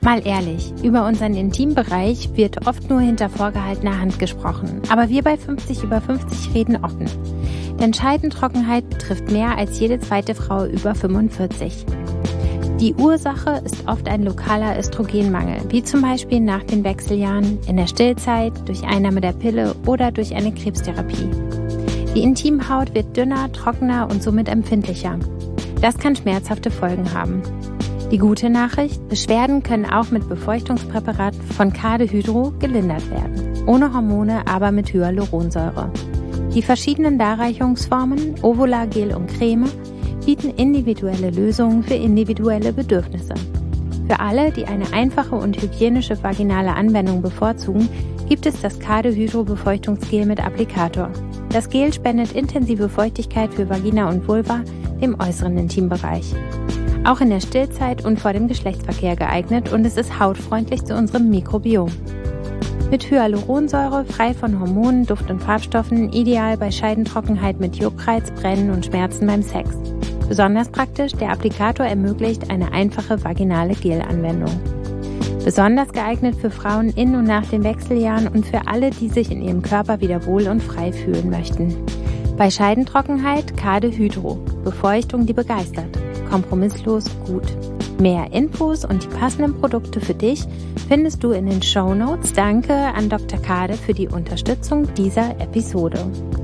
Mal ehrlich, über unseren Intimbereich wird oft nur hinter vorgehaltener Hand gesprochen. Aber wir bei fünfzig über fünfzig reden offen. Denn Scheidentrockenheit betrifft mehr als jede zweite Frau über fünfundvierzig. Die Ursache ist oft ein lokaler Östrogenmangel, wie zum Beispiel nach den Wechseljahren, in der Stillzeit, durch Einnahme der Pille oder durch eine Krebstherapie. Die Intimhaut wird dünner, trockener und somit empfindlicher. Das kann schmerzhafte Folgen haben. Die gute Nachricht: Beschwerden können auch mit Befeuchtungspräparaten von Kade-Hydro gelindert werden. Ohne Hormone, aber mit Hyaluronsäure. Die verschiedenen Darreichungsformen, Ovola, Gel und Creme, bieten individuelle Lösungen für individuelle Bedürfnisse. Für alle, die eine einfache und hygienische vaginale Anwendung bevorzugen, gibt es das Kade-Hydro-Befeuchtungsgel mit Applikator. Das Gel spendet intensive Feuchtigkeit für Vagina und Vulva, dem äußeren Intimbereich. Auch in der Stillzeit und vor dem Geschlechtsverkehr geeignet und es ist hautfreundlich zu unserem Mikrobiom. Mit Hyaluronsäure, frei von Hormonen, Duft- und Farbstoffen, ideal bei Scheidentrockenheit mit Juckreiz, Brennen und Schmerzen beim Sex. Besonders praktisch, der Applikator ermöglicht eine einfache vaginale Gelanwendung. Besonders geeignet für Frauen in und nach den Wechseljahren und für alle, die sich in ihrem Körper wieder wohl und frei fühlen möchten. Bei Scheidentrockenheit Kade-Hydro. Befeuchtung, die begeistert. Kompromisslos gut. Mehr Infos und die passenden Produkte für dich findest du in den Shownotes. Danke an Doktor Kade für die Unterstützung dieser Episode.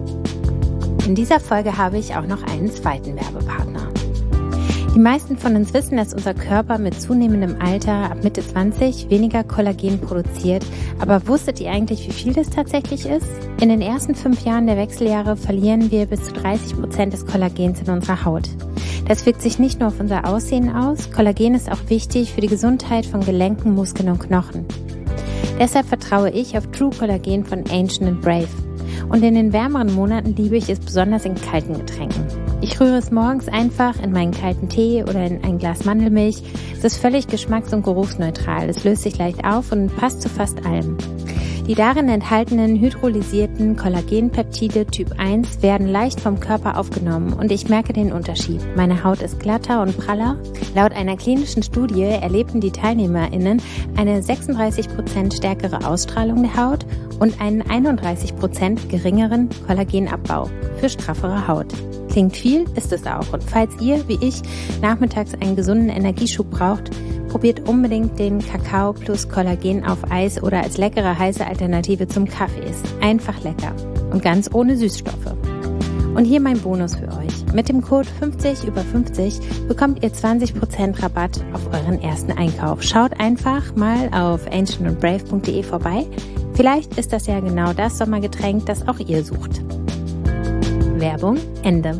In dieser Folge habe ich auch noch einen zweiten Werbepartner. Die meisten von uns wissen, dass unser Körper mit zunehmendem Alter ab Mitte zwanzig weniger Kollagen produziert. Aber wusstet ihr eigentlich, wie viel das tatsächlich ist? In den ersten fünf Jahren der Wechseljahre verlieren wir bis zu dreißig Prozent des Kollagens in unserer Haut. Das wirkt sich nicht nur auf unser Aussehen aus. Kollagen ist auch wichtig für die Gesundheit von Gelenken, Muskeln und Knochen. Deshalb vertraue ich auf True Collagen von Ancient and Brave. Und in den wärmeren Monaten liebe ich es besonders in kalten Getränken. Ich rühre es morgens einfach in meinen kalten Tee oder in ein Glas Mandelmilch. Es ist völlig geschmacks- und geruchsneutral. Es löst sich leicht auf und passt zu fast allem. Die darin enthaltenen hydrolysierten Kollagenpeptide Typ eins werden leicht vom Körper aufgenommen und ich merke den Unterschied. Meine Haut ist glatter und praller. Laut einer klinischen Studie erlebten die TeilnehmerInnen eine sechsunddreißig Prozent stärkere Ausstrahlung der Haut und einen einunddreißig Prozent geringeren Kollagenabbau für straffere Haut. Klingt viel, ist es auch. Und falls ihr, wie ich, nachmittags einen gesunden Energieschub braucht, probiert unbedingt den Kakao plus Kollagen auf Eis oder als leckere heiße Alternative zum Kaffee. Ist einfach lecker und ganz ohne Süßstoffe. Und hier mein Bonus für euch. Mit dem Code fünfzig über fünfzig bekommt ihr zwanzig Prozent Rabatt auf euren ersten Einkauf. Schaut einfach mal auf ancient and brave punkt de vorbei. Vielleicht ist das ja genau das Sommergetränk, das auch ihr sucht. Werbung Ende.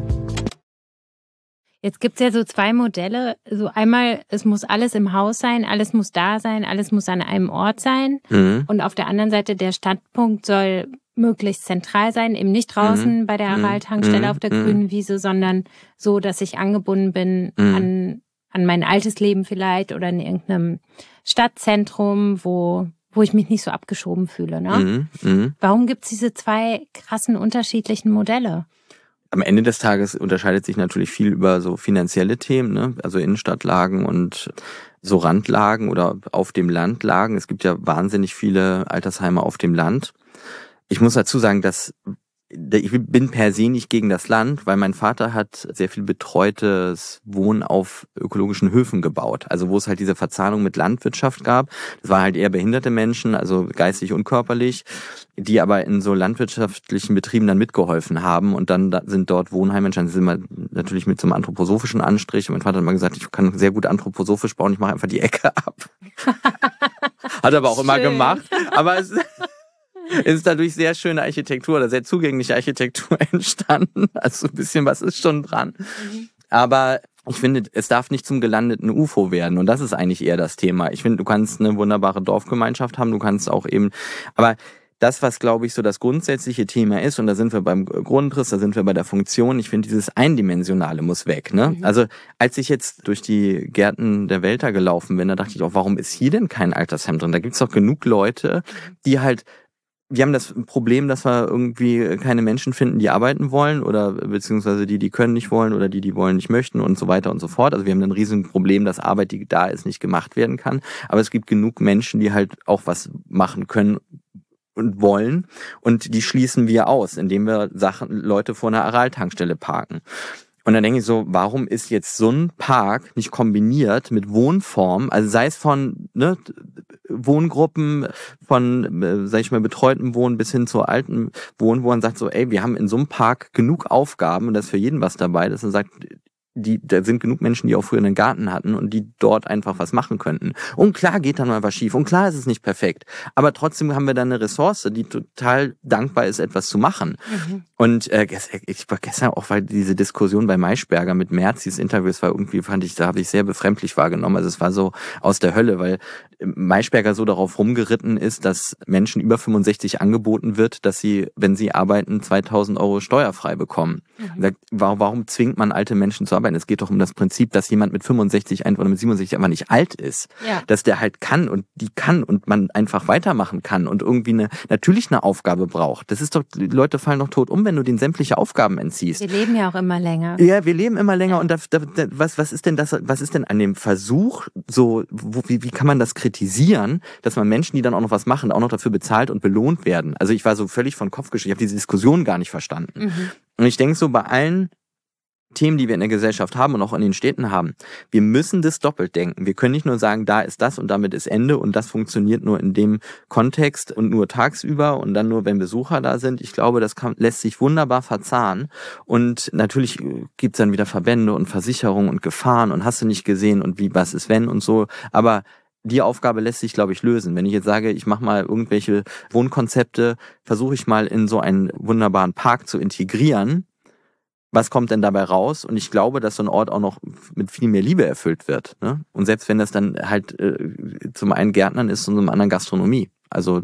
Jetzt gibt's ja so zwei Modelle. So einmal, es muss alles im Haus sein, alles muss da sein, alles muss an einem Ort sein. Mhm. Und auf der anderen Seite, der Standpunkt soll möglichst zentral sein, eben nicht draußen mhm. bei der Aral-Tankstelle mhm. auf der mhm. grünen Wiese, sondern so, dass ich angebunden bin mhm. an, an mein altes Leben vielleicht oder in irgendeinem Stadtzentrum, wo wo ich mich nicht so abgeschoben fühle. Ne? Mhm. Mhm. Warum gibt's diese zwei krassen unterschiedlichen Modelle? Am Ende des Tages unterscheidet sich natürlich viel über so finanzielle Themen, ne? Also Innenstadtlagen und so Randlagen oder auf dem Land Lagen. Es gibt ja wahnsinnig viele Altersheime auf dem Land. Ich muss dazu sagen, dass ich bin per se nicht gegen das Land, weil mein Vater hat sehr viel betreutes Wohnen auf ökologischen Höfen gebaut. Also wo es halt diese Verzahnung mit Landwirtschaft gab. Das waren halt eher behinderte Menschen, also geistig und körperlich, die aber in so landwirtschaftlichen Betrieben dann mitgeholfen haben. Und dann sind dort Wohnheime entstanden. Das sind wir natürlich mit so einem anthroposophischen Anstrich. Und mein Vater hat mal gesagt, ich kann sehr gut anthroposophisch bauen, ich mache einfach die Ecke ab. Hat er aber auch Schön. immer gemacht. Aber es Es ist dadurch sehr schöne Architektur oder sehr zugängliche Architektur entstanden. Also ein bisschen was ist schon dran. Mhm. Aber ich finde, es darf nicht zum gelandeten U F O werden. Und das ist eigentlich eher das Thema. Ich finde, du kannst eine wunderbare Dorfgemeinschaft haben. Du kannst auch eben, aber das, was, glaube ich, so das grundsätzliche Thema ist, und da sind wir beim Grundriss, da sind wir bei der Funktion, ich finde, dieses Eindimensionale muss weg. Ne? Mhm. Also als ich jetzt durch die Gärten der Welt da gelaufen bin, da dachte ich auch, warum ist hier denn kein Altersheim drin? Da gibt's doch genug Leute, die halt wir haben das Problem, dass wir irgendwie keine Menschen finden, die arbeiten wollen oder beziehungsweise die, die können nicht wollen oder die, die wollen nicht möchten und so weiter und so fort. Also wir haben ein riesiges Problem, dass Arbeit, die da ist, nicht gemacht werden kann. Aber es gibt genug Menschen, die halt auch was machen können und wollen, und die schließen wir aus, indem wir Sachen, Leute vor einer Aral-Tankstelle parken. Und dann denke ich so, warum ist jetzt so ein Park nicht kombiniert mit Wohnformen, also sei es von ne, Wohngruppen, von, äh, sag ich mal, betreutem Wohnen bis hin zu alten Wohnen, wo man sagt so, ey, wir haben in so einem Park genug Aufgaben und da ist für jeden was dabei, dass man sagt, die, da sind genug Menschen, die auch früher einen Garten hatten und die dort einfach was machen könnten. Und klar geht dann mal was schief und klar ist es nicht perfekt, aber trotzdem haben wir da eine Ressource, die total dankbar ist, etwas zu machen. Mhm. Und äh, ich war gestern auch, weil diese Diskussion bei Maischberger mit Merz, dieses Interview, das war irgendwie, fand ich, da habe ich sehr befremdlich wahrgenommen. Also es war so aus der Hölle, weil Maischberger so darauf rumgeritten ist, dass Menschen über fünfundsechzig angeboten wird, dass sie, wenn sie arbeiten, zweitausend Euro steuerfrei bekommen. Mhm. Sagt, warum zwingt man alte Menschen zu arbeiten? Es geht doch um das Prinzip, dass jemand mit fünfundsechzig einfach oder mit siebenundsechzig einfach nicht alt ist. Ja. Dass der halt kann und die kann und man einfach weitermachen kann und irgendwie eine, natürlich eine Aufgabe braucht. Das ist doch, die Leute fallen doch tot um, wenn du denen sämtliche Aufgaben entziehst. Wir leben ja auch immer länger. Ja, wir leben immer länger, ja. Und da, da, da, was, was ist denn das, was ist denn an dem Versuch, so, wo, wie, wie kann man das kritisieren, dass man Menschen, die dann auch noch was machen, auch noch dafür bezahlt und belohnt werden? Also ich war so völlig von Kopf geschüttelt, ich habe diese Diskussion gar nicht verstanden. Mhm. Und ich denke so, bei allen Themen, die wir in der Gesellschaft haben und auch in den Städten haben, wir müssen das doppelt denken. Wir können nicht nur sagen, da ist das und damit ist Ende und das funktioniert nur in dem Kontext und nur tagsüber und dann nur, wenn Besucher da sind. Ich glaube, das kann, lässt sich wunderbar verzahnen, und natürlich gibt's dann wieder Verbände und Versicherungen und Gefahren und hast du nicht gesehen und wie, was ist wenn und so, aber die Aufgabe lässt sich, glaube ich, lösen. Wenn ich jetzt sage, ich mache mal irgendwelche Wohnkonzepte, versuche ich mal in so einen wunderbaren Park zu integrieren, was kommt denn dabei raus? Und ich glaube, dass so ein Ort auch noch mit viel mehr Liebe erfüllt wird. Ne? Und selbst wenn das dann halt äh, zum einen Gärtnern ist und zum anderen Gastronomie. Also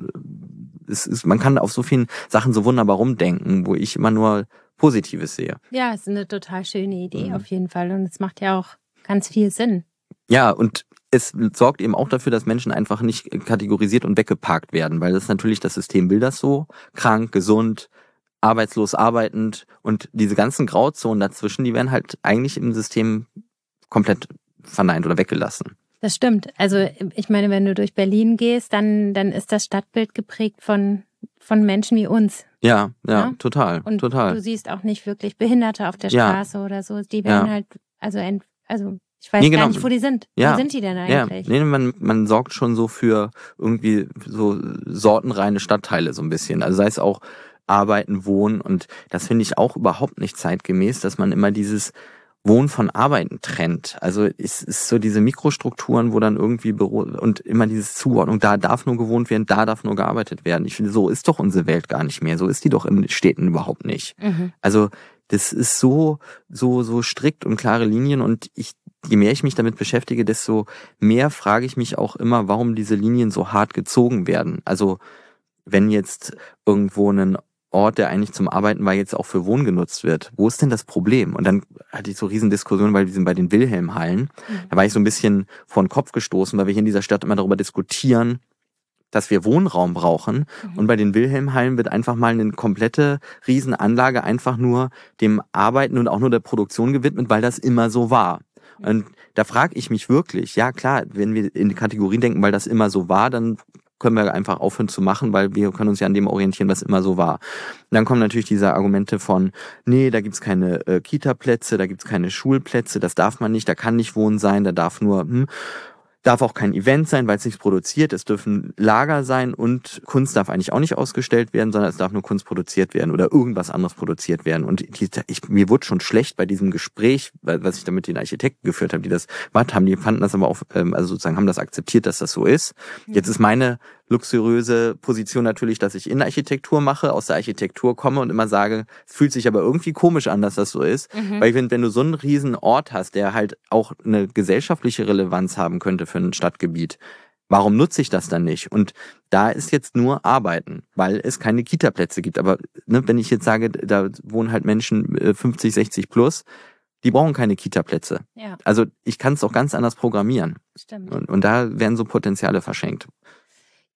es ist, man kann auf so vielen Sachen so wunderbar rumdenken, wo ich immer nur Positives sehe. Ja, es ist eine total schöne Idee, mhm. auf jeden Fall. Und es macht ja auch ganz viel Sinn. Ja, und es sorgt eben auch dafür, dass Menschen einfach nicht kategorisiert und weggeparkt werden, weil das natürlich, das System will das so, krank, gesund, arbeitslos, arbeitend, und diese ganzen Grauzonen dazwischen, die werden halt eigentlich im System komplett verneint oder weggelassen. Das stimmt. Also ich meine, wenn du durch Berlin gehst, dann dann ist das Stadtbild geprägt von von Menschen wie uns. Ja, ja, ja? total, und total. Du siehst auch nicht wirklich Behinderte auf der Straße ja. oder so. Die werden ja. halt, also also ich weiß nee, genau. gar nicht, wo die sind. Ja. Wo sind die denn eigentlich? Ja. Nee, man, man sorgt schon so für irgendwie so sortenreine Stadtteile so ein bisschen. Also sei es auch Arbeiten, Wohnen, und das finde ich auch überhaupt nicht zeitgemäß, dass man immer dieses Wohnen von Arbeiten trennt. Also es ist so diese Mikrostrukturen, wo dann irgendwie Büro und immer diese Zuordnung, da darf nur gewohnt werden, da darf nur gearbeitet werden. Ich finde, so ist doch unsere Welt gar nicht mehr. So ist die doch in Städten überhaupt nicht. Mhm. Also das ist so, so, so strikt und klare Linien, und ich je mehr ich mich damit beschäftige, desto mehr frage ich mich auch immer, warum diese Linien so hart gezogen werden. Also wenn jetzt irgendwo ein Ort, der eigentlich zum Arbeiten war, jetzt auch für Wohnen genutzt wird, wo ist denn das Problem? Und dann hatte ich so riesen Diskussionen, weil wir sind bei den Wilhelmhallen. Mhm. Da war ich so ein bisschen vor den Kopf gestoßen, weil wir hier in dieser Stadt immer darüber diskutieren, dass wir Wohnraum brauchen. Mhm. Und bei den Wilhelmhallen wird einfach mal eine komplette Riesenanlage einfach nur dem Arbeiten und auch nur der Produktion gewidmet, weil das immer so war. Und da frage ich mich wirklich, ja klar, wenn wir in die Kategorien denken, weil das immer so war, dann können wir einfach aufhören zu machen, weil wir können uns ja an dem orientieren, was immer so war. Und dann kommen natürlich diese Argumente von, nee, da gibt's keine äh, Kita-Plätze, da gibt's keine Schulplätze, das darf man nicht, da kann nicht Wohnen sein, da darf nur, hm, darf auch kein Event sein, weil es nichts produziert, es dürfen Lager sein, und Kunst darf eigentlich auch nicht ausgestellt werden, sondern es darf nur Kunst produziert werden oder irgendwas anderes produziert werden. Und die, ich, mir wurde schon schlecht bei diesem Gespräch, was ich da mit den Architekten geführt habe, die das gemacht haben, die fanden das aber auch, also sozusagen haben das akzeptiert, dass das so ist. Jetzt ist meine luxuriöse Position natürlich, dass ich in Architektur mache, aus der Architektur komme und immer sage, es fühlt sich aber irgendwie komisch an, dass das so ist. Mhm. Weil ich finde, wenn du so einen riesen Ort hast, der halt auch eine gesellschaftliche Relevanz haben könnte für ein Stadtgebiet, warum nutze ich das dann nicht? Und da ist jetzt nur Arbeiten, weil es keine Kita-Plätze gibt. Aber ne, wenn ich jetzt sage, da wohnen halt Menschen fünfzig, sechzig plus, die brauchen keine Kita-Plätze. Ja. Also ich kann es auch ganz anders programmieren. Stimmt. Und, und da werden so Potenziale verschenkt.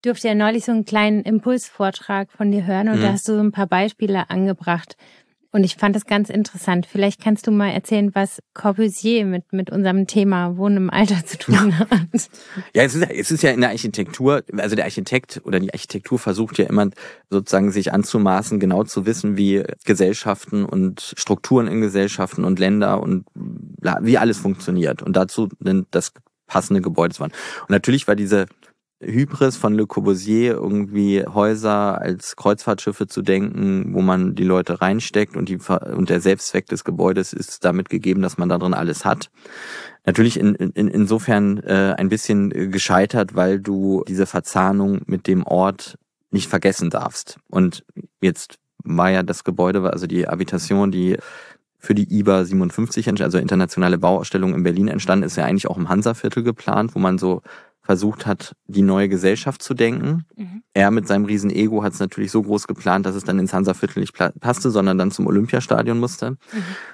durfte ja neulich so einen kleinen Impulsvortrag von dir hören und mhm. da hast du so ein paar Beispiele angebracht. Und ich fand das ganz interessant. Vielleicht kannst du mal erzählen, was Corbusier mit, mit unserem Thema Wohnen im Alter zu tun hat. Ja, es ist, es ist ja in der Architektur, also der Architekt oder die Architektur versucht ja immer sozusagen sich anzumaßen, genau zu wissen, wie Gesellschaften und Strukturen in Gesellschaften und Länder und wie alles funktioniert. Und dazu das passende Gebäude zu bauen. Und natürlich war diese Hybris von Le Corbusier, irgendwie Häuser als Kreuzfahrtschiffe zu denken, wo man die Leute reinsteckt und die und der Selbstzweck des Gebäudes ist damit gegeben, dass man da drin alles hat. Natürlich in, in, insofern äh, ein bisschen gescheitert, weil du diese Verzahnung mit dem Ort nicht vergessen darfst. Und jetzt war ja das Gebäude, also die Habitation, die für die I B A siebenundfünfzig, also internationale Bauausstellung in Berlin entstanden, ist ja eigentlich auch im Hansaviertel geplant, wo man so versucht hat, die neue Gesellschaft zu denken. Mhm. Er mit seinem riesen Ego hat es natürlich so groß geplant, dass es dann ins Hansaviertel nicht passte, sondern dann zum Olympiastadion musste. Mhm.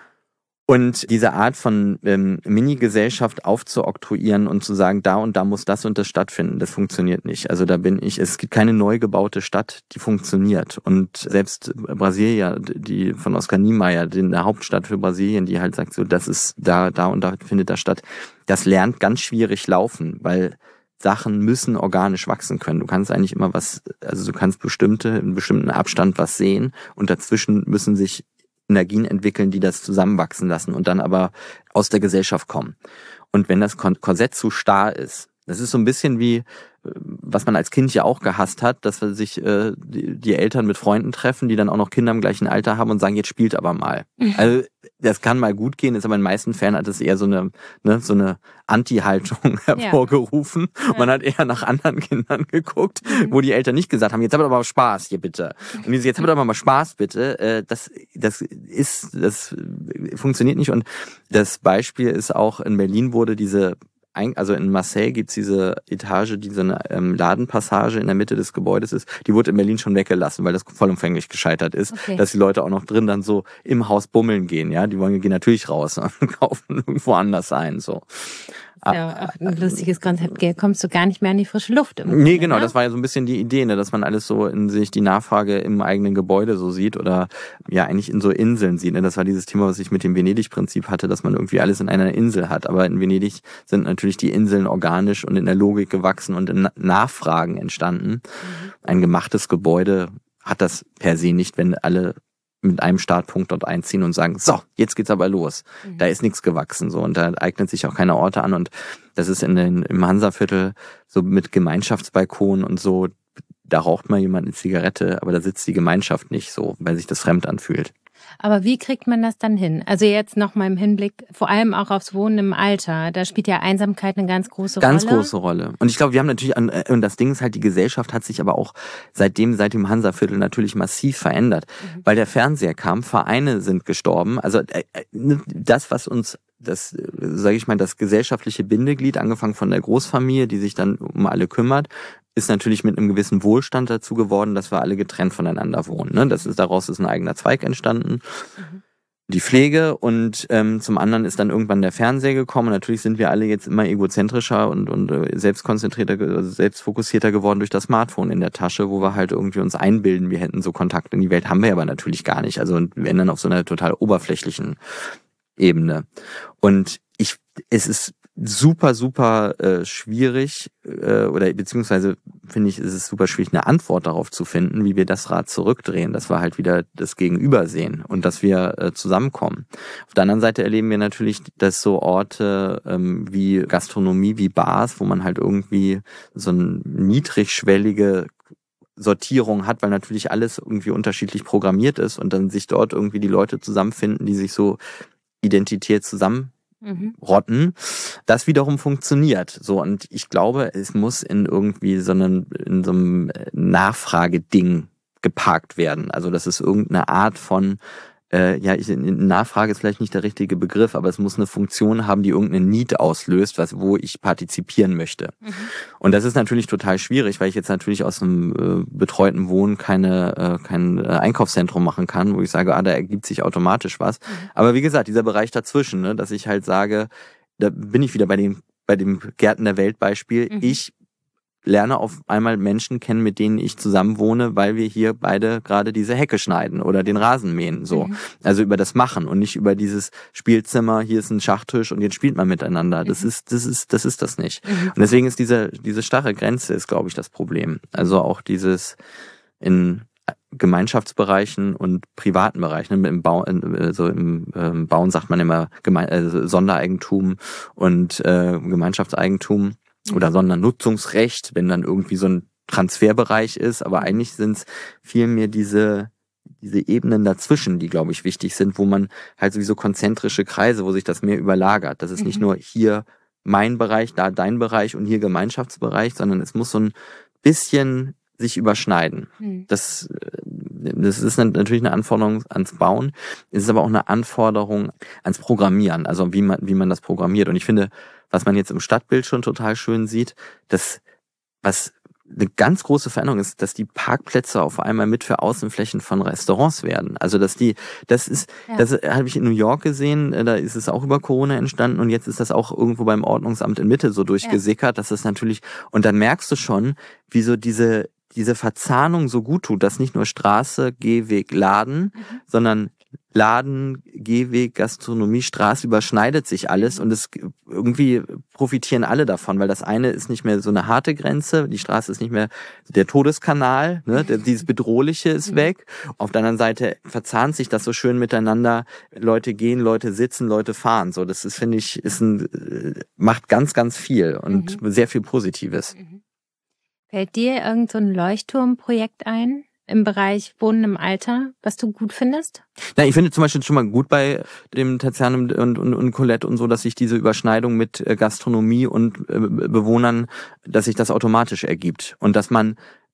Und diese Art von ähm, Mini-Gesellschaft aufzuoktroyieren und zu sagen, da und da muss das und das stattfinden, das funktioniert nicht. Also da bin ich, es gibt keine neu gebaute Stadt, die funktioniert. Und selbst Brasilia, die von Oscar Niemeyer, der Hauptstadt für Brasilien, die halt sagt, so, das ist da, da und da findet das statt, das lernt ganz schwierig laufen, weil Sachen müssen organisch wachsen können. Du kannst eigentlich immer was, also du kannst bestimmte, in bestimmten Abstand was sehen und dazwischen müssen sich Energien entwickeln, die das zusammenwachsen lassen und dann aber aus der Gesellschaft kommen. Und wenn das Korsett zu starr ist, das ist so ein bisschen wie, was man als Kind ja auch gehasst hat, dass sich äh, die, die Eltern mit Freunden treffen, die dann auch noch Kinder im gleichen Alter haben und sagen, jetzt spielt aber mal. Also das kann mal gut gehen, ist aber in den meisten Fällen hat es eher so eine, ne, so eine Anti-Haltung hervorgerufen. Ja. Man hat eher nach anderen Kindern geguckt, mhm. wo die Eltern nicht gesagt haben, jetzt habt ihr aber mal Spaß hier bitte. Und jetzt habt ihr aber mal Spaß bitte. Äh, das, das ist, das funktioniert nicht. Und das Beispiel ist auch, in Berlin wurde diese also in Marseille gibt's diese Etage, die so eine ähm, Ladenpassage in der Mitte des Gebäudes ist. Die wurde in Berlin schon weggelassen, weil das vollumfänglich gescheitert ist, okay. dass die Leute auch noch drin dann so im Haus bummeln gehen. Ja, die wollen gehen natürlich raus und kaufen irgendwo anders ein. So. Ja, auch ein lustiges Konzept. Kommst du gar nicht mehr an die frische Luft. Im nee, Grunde, genau. Ne? Das war ja so ein bisschen die Idee, ne, dass man alles so in sich die Nachfrage im eigenen Gebäude so sieht oder ja eigentlich in so Inseln sieht. Ne? Das war dieses Thema, was ich mit dem Venedig-Prinzip hatte, dass man irgendwie alles in einer Insel hat. Aber in Venedig sind natürlich die Inseln organisch und in der Logik gewachsen und in Nachfragen entstanden. Mhm. Ein gemachtes Gebäude hat das per se nicht, wenn alle mit einem Startpunkt dort einziehen und sagen, so, jetzt geht's aber los. Mhm. Da ist nichts gewachsen, so, und da eignet sich auch keine Orte an, und das ist in den, im Hansaviertel so mit Gemeinschaftsbalkonen und so, da raucht mal jemand eine Zigarette, aber da sitzt die Gemeinschaft nicht so, weil sich das fremd anfühlt. Aber wie kriegt man das dann hin? Also jetzt nochmal im Hinblick, vor allem auch aufs Wohnen im Alter, da spielt ja Einsamkeit eine ganz große Rolle. Ganz große Rolle. Und ich glaube, wir haben natürlich, an, und das Ding ist halt, die Gesellschaft hat sich aber auch seitdem, seit dem Hansaviertel natürlich massiv verändert. Mhm. Weil der Fernseher kam, Vereine sind gestorben. Also das, was uns, das, sage ich mal, das gesellschaftliche Bindeglied, angefangen von der Großfamilie, die sich dann um alle kümmert, ist natürlich mit einem gewissen Wohlstand dazu geworden, dass wir alle getrennt voneinander wohnen. Ne? Das ist, daraus ist ein eigener Zweig entstanden. Mhm. Die Pflege, und ähm, zum anderen ist dann irgendwann der Fernseher gekommen. Und natürlich sind wir alle jetzt immer egozentrischer und, und äh, selbstkonzentrierter, also selbstfokussierter geworden durch das Smartphone in der Tasche, wo wir halt irgendwie uns einbilden, wir hätten so Kontakt in die Welt. Haben wir aber natürlich gar nicht. Also wir ändern auf so einer total oberflächlichen Ebene. Und ich, es ist super, super äh, schwierig, äh, oder beziehungsweise finde ich, ist es super schwierig, eine Antwort darauf zu finden, wie wir das Rad zurückdrehen, dass wir halt wieder das Gegenüber sehen und dass wir äh, zusammenkommen. Auf der anderen Seite erleben wir natürlich, dass so Orte ähm, wie Gastronomie, wie Bars, wo man halt irgendwie so eine niedrigschwellige Sortierung hat, weil natürlich alles irgendwie unterschiedlich programmiert ist und dann sich dort irgendwie die Leute zusammenfinden, die sich so identitär zusammen Mhm. rotten, das wiederum funktioniert. So, und ich glaube, es muss in irgendwie so einem, in so einem Nachfrageding geparkt werden. Also das ist irgendeine Art von, äh, ja, ich, Nachfrage ist vielleicht nicht der richtige Begriff, aber es muss eine Funktion haben, die irgendeine Need auslöst, was, wo ich partizipieren möchte. Mhm. Und das ist natürlich total schwierig, weil ich jetzt natürlich aus einem äh, betreuten Wohnen keine, äh, kein äh, Einkaufszentrum machen kann, wo ich sage, ah, da ergibt sich automatisch was. Mhm. Aber wie gesagt, dieser Bereich dazwischen, ne, dass ich halt sage, da bin ich wieder bei dem, bei dem Gärten der Welt Beispiel, mhm. ich lerne auf einmal Menschen kennen, mit denen ich zusammen wohne, weil wir hier beide gerade diese Hecke schneiden oder den Rasen mähen, so. Mhm. Also über das Machen und nicht über dieses Spielzimmer, hier ist ein Schachtisch und jetzt spielt man miteinander. Das mhm. ist, das ist, das ist das nicht. Mhm. Und deswegen ist diese, diese starre Grenze ist, glaube ich, das Problem. Also auch dieses in Gemeinschaftsbereichen und privaten Bereichen. Im Bau, also im ähm, Bauen sagt man immer Geme- also Sondereigentum und äh, Gemeinschaftseigentum oder Sondernutzungsrecht, wenn dann irgendwie so ein Transferbereich ist. Aber eigentlich sind es vielmehr diese diese Ebenen dazwischen, die, glaube ich, wichtig sind, wo man halt sowieso konzentrische Kreise, wo sich das mehr überlagert. Das ist mhm. nicht nur hier mein Bereich, da dein Bereich und hier Gemeinschaftsbereich, sondern es muss so ein bisschen sich überschneiden. Mhm. Das, das ist natürlich eine Anforderung ans Bauen. Es ist aber auch eine Anforderung ans Programmieren, also wie man, wie man das programmiert. Und ich finde, was man jetzt im Stadtbild schon total schön sieht, dass, was eine ganz große Veränderung ist, dass die Parkplätze auf einmal mit für Außenflächen von Restaurants werden. Also, dass die, das ist, ja. das habe ich in New York gesehen, da ist es auch über Corona entstanden und jetzt ist das auch irgendwo beim Ordnungsamt in Mitte so durchgesickert, ja. dass es natürlich, und dann merkst du schon, wie so diese, diese Verzahnung so gut tut, dass nicht nur Straße, Gehweg, Laden, mhm. sondern Laden, Gehweg, Gastronomie, Straße überschneidet sich alles und es irgendwie profitieren alle davon, weil das eine ist nicht mehr so eine harte Grenze, die Straße ist nicht mehr der Todeskanal, ne, dieses Bedrohliche ist weg. Auf der anderen Seite verzahnt sich das so schön miteinander, Leute gehen, Leute sitzen, Leute fahren, so das ist, finde ich, ist ein, macht ganz, ganz viel und mhm. sehr viel Positives. Mhm. Fällt dir irgend so ein Leuchtturmprojekt ein im Bereich Wohnen im Alter, was du gut findest? Na, ich finde zum Beispiel schon mal gut bei dem Tizian und, und, und Colette und so, dass sich diese Überschneidung mit Gastronomie und äh, Bewohnern, dass sich das automatisch ergibt und dass man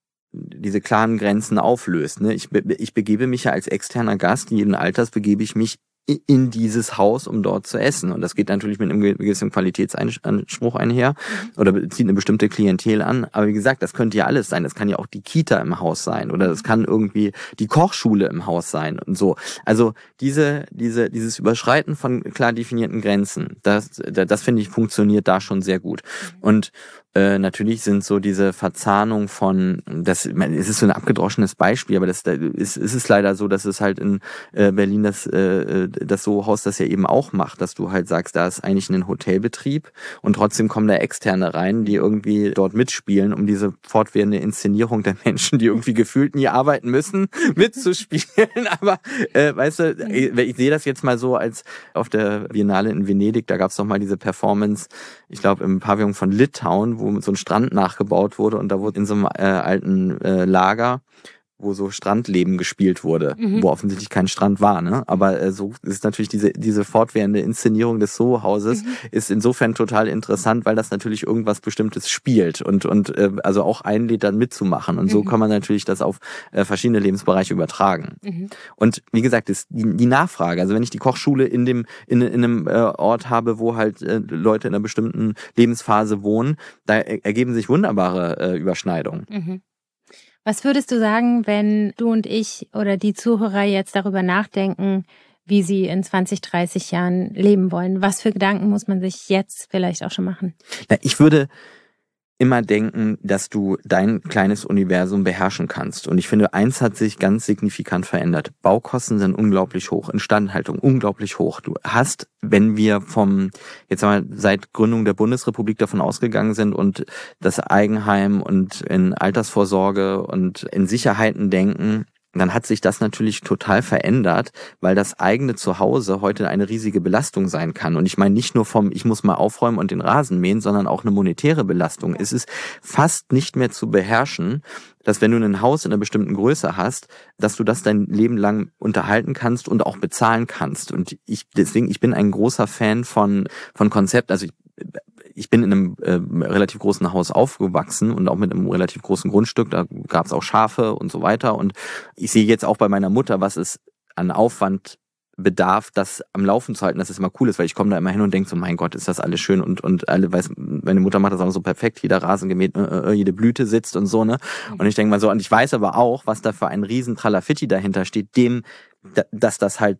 diese klaren Grenzen auflöst. Ne? Ich, ich begebe mich ja als externer Gast, jeden Alters begebe ich mich in dieses Haus, um dort zu essen. Und das geht natürlich mit einem gewissen Qualitätsanspruch einher oder zieht eine bestimmte Klientel an. Aber wie gesagt, das könnte ja alles sein. Das kann ja auch die Kita im Haus sein oder das kann irgendwie die Kochschule im Haus sein und so. Also diese, diese, dieses Überschreiten von klar definierten Grenzen, das, das finde ich funktioniert da schon sehr gut. Und Äh, natürlich sind so diese Verzahnung von, das, es ist so ein abgedroschenes Beispiel, aber das, das ist, ist es leider so, dass es halt in äh, Berlin das, äh, das So-Haus das ja eben auch macht, dass du halt sagst, da ist eigentlich ein Hotelbetrieb und trotzdem kommen da Externe rein, die irgendwie dort mitspielen, um diese fortwährende Inszenierung der Menschen, die irgendwie gefühlt nie arbeiten müssen, mitzuspielen. Aber äh, weißt du, ich, ich sehe das jetzt mal so, als auf der Biennale in Venedig, da gab es doch mal diese Performance, ich glaube im Pavillon von Litauen, wo so ein Strand nachgebaut wurde und da wurde in so einem äh, alten äh, Lager, wo so Strandleben gespielt wurde, mhm. wo offensichtlich kein Strand war, ne? Aber äh, so ist natürlich diese diese fortwährende Inszenierung des Soho-Hauses mhm. ist insofern total interessant, weil das natürlich irgendwas Bestimmtes spielt und und äh, also auch einlädt, dann mitzumachen und mhm. so kann man natürlich das auf äh, verschiedene Lebensbereiche übertragen. Mhm. Und wie gesagt, ist die, die Nachfrage, also wenn ich die Kochschule in dem in, in einem äh, Ort habe, wo halt äh, Leute in einer bestimmten Lebensphase wohnen, da ergeben sich wunderbare äh, Überschneidungen. Mhm. Was würdest du sagen, wenn du und ich oder die Zuhörer jetzt darüber nachdenken, wie sie in zwanzig, dreißig Jahren leben wollen? Was für Gedanken muss man sich jetzt vielleicht auch schon machen? Na, ich würde immer denken, dass du dein kleines Universum beherrschen kannst. Und ich finde, eins hat sich ganz signifikant verändert. Baukosten sind unglaublich hoch, Instandhaltung unglaublich hoch. Du hast, wenn wir vom, jetzt sagen wir, seit Gründung der Bundesrepublik davon ausgegangen sind und das Eigenheim und in Altersvorsorge und in Sicherheiten denken, dann hat sich das natürlich total verändert, weil das eigene Zuhause heute eine riesige Belastung sein kann. Und ich meine nicht nur vom, ich muss mal aufräumen und den Rasen mähen, sondern auch eine monetäre Belastung. Es ist fast nicht mehr zu beherrschen, dass wenn du ein Haus in einer bestimmten Größe hast, dass du das dein Leben lang unterhalten kannst und auch bezahlen kannst. Und ich, deswegen, ich bin ein großer Fan von, von Konzept, also ich, Ich bin in einem äh, relativ großen Haus aufgewachsen und auch mit einem relativ großen Grundstück. Da gab es auch Schafe und so weiter. Und ich sehe jetzt auch bei meiner Mutter, was es an Aufwand bedarf, das am Laufen zu halten, dass es immer cool ist, weil ich komme da immer hin und denke so, mein Gott, ist das alles schön und und alle, weiß, meine Mutter macht das auch so perfekt, jeder Rasen gemäht, äh, jede Blüte sitzt und so, ne? Und ich denke mal so, und ich weiß aber auch, was da für ein riesen Tralafitti dahinter steht, dem, dass das halt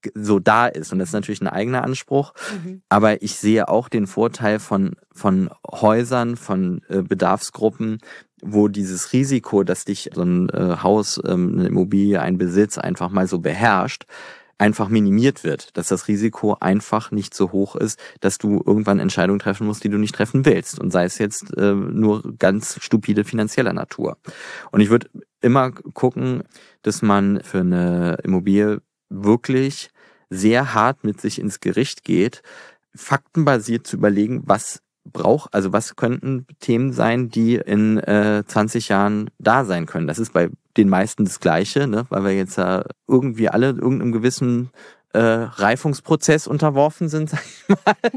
so da ist. Und das ist natürlich ein eigener Anspruch. Mhm. Aber ich sehe auch den Vorteil von, von Häusern, von äh, Bedarfsgruppen, wo dieses Risiko, dass dich so ein äh, Haus, ähm, eine Immobilie, ein Besitz einfach mal so beherrscht, einfach minimiert wird, dass das Risiko einfach nicht so hoch ist, dass du irgendwann Entscheidungen treffen musst, die du nicht treffen willst. Und sei es jetzt äh, nur ganz stupide finanzieller Natur. Und ich würde immer gucken, dass man für eine Immobilie wirklich sehr hart mit sich ins Gericht geht, faktenbasiert zu überlegen, was braucht, also was könnten Themen sein, die in äh, zwanzig Jahren da sein können. Das ist bei den meisten das Gleiche, ne? Weil wir jetzt ja äh, irgendwie alle irgendeinem gewissen äh, Reifungsprozess unterworfen sind, sag ich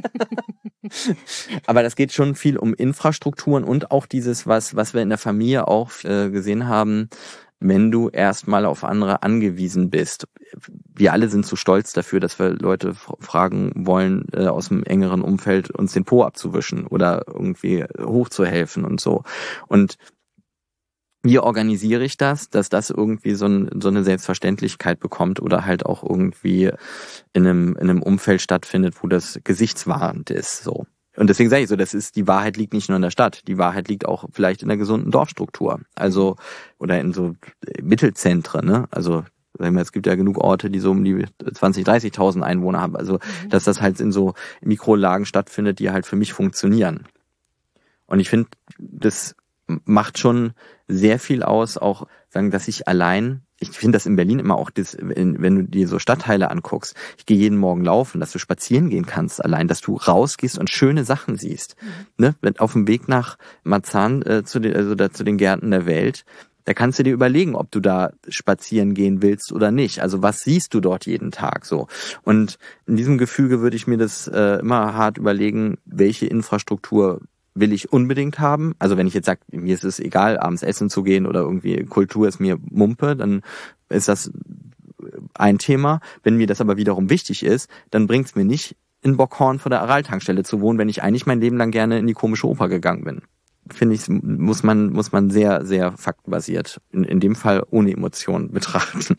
mal. Aber das geht schon viel um Infrastrukturen und auch dieses, was was wir in der Familie auch äh, gesehen haben, wenn du erstmal auf andere angewiesen bist. Wir alle sind zu stolz dafür, dass wir Leute fragen wollen, äh, aus dem engeren Umfeld uns den Po abzuwischen oder irgendwie hochzuhelfen und so. Und wie organisiere ich das, dass das irgendwie so, ein, so eine Selbstverständlichkeit bekommt oder halt auch irgendwie in einem, in einem Umfeld stattfindet, wo das gesichtswahrend ist, so. Und deswegen sage ich so, das ist, die Wahrheit liegt nicht nur in der Stadt, die Wahrheit liegt auch vielleicht in der gesunden Dorfstruktur, also oder in so Mittelzentren, ne? Also sagen wir, es gibt ja genug Orte, die so um die zwanzig, dreißigtausend Einwohner haben, also mhm. dass das halt in so Mikrolagen stattfindet, die halt für mich funktionieren. Und ich finde, das macht schon sehr viel aus, auch sagen, dass ich allein, ich finde das in Berlin immer auch, das, wenn du dir so Stadtteile anguckst, ich gehe jeden Morgen laufen, dass du spazieren gehen kannst allein, dass du rausgehst und schöne Sachen siehst. Mhm. Ne? Wenn auf dem Weg nach Marzahn äh, zu den, also da zu den Gärten der Welt, da kannst du dir überlegen, ob du da spazieren gehen willst oder nicht. Also was siehst du dort jeden Tag so? Und in diesem Gefüge würde ich mir das äh, immer hart überlegen, welche Infrastruktur will ich unbedingt haben. Also wenn ich jetzt sage, mir ist es egal, abends essen zu gehen oder irgendwie Kultur ist mir Mumpe, dann ist das ein Thema. Wenn mir das aber wiederum wichtig ist, dann bringt es mir nicht, in Bockhorn vor der Aral-Tankstelle zu wohnen, wenn ich eigentlich mein Leben lang gerne in die komische Oper gegangen bin. Finde ich, muss man muss man sehr, sehr faktenbasiert, in, in dem Fall ohne Emotionen betrachten.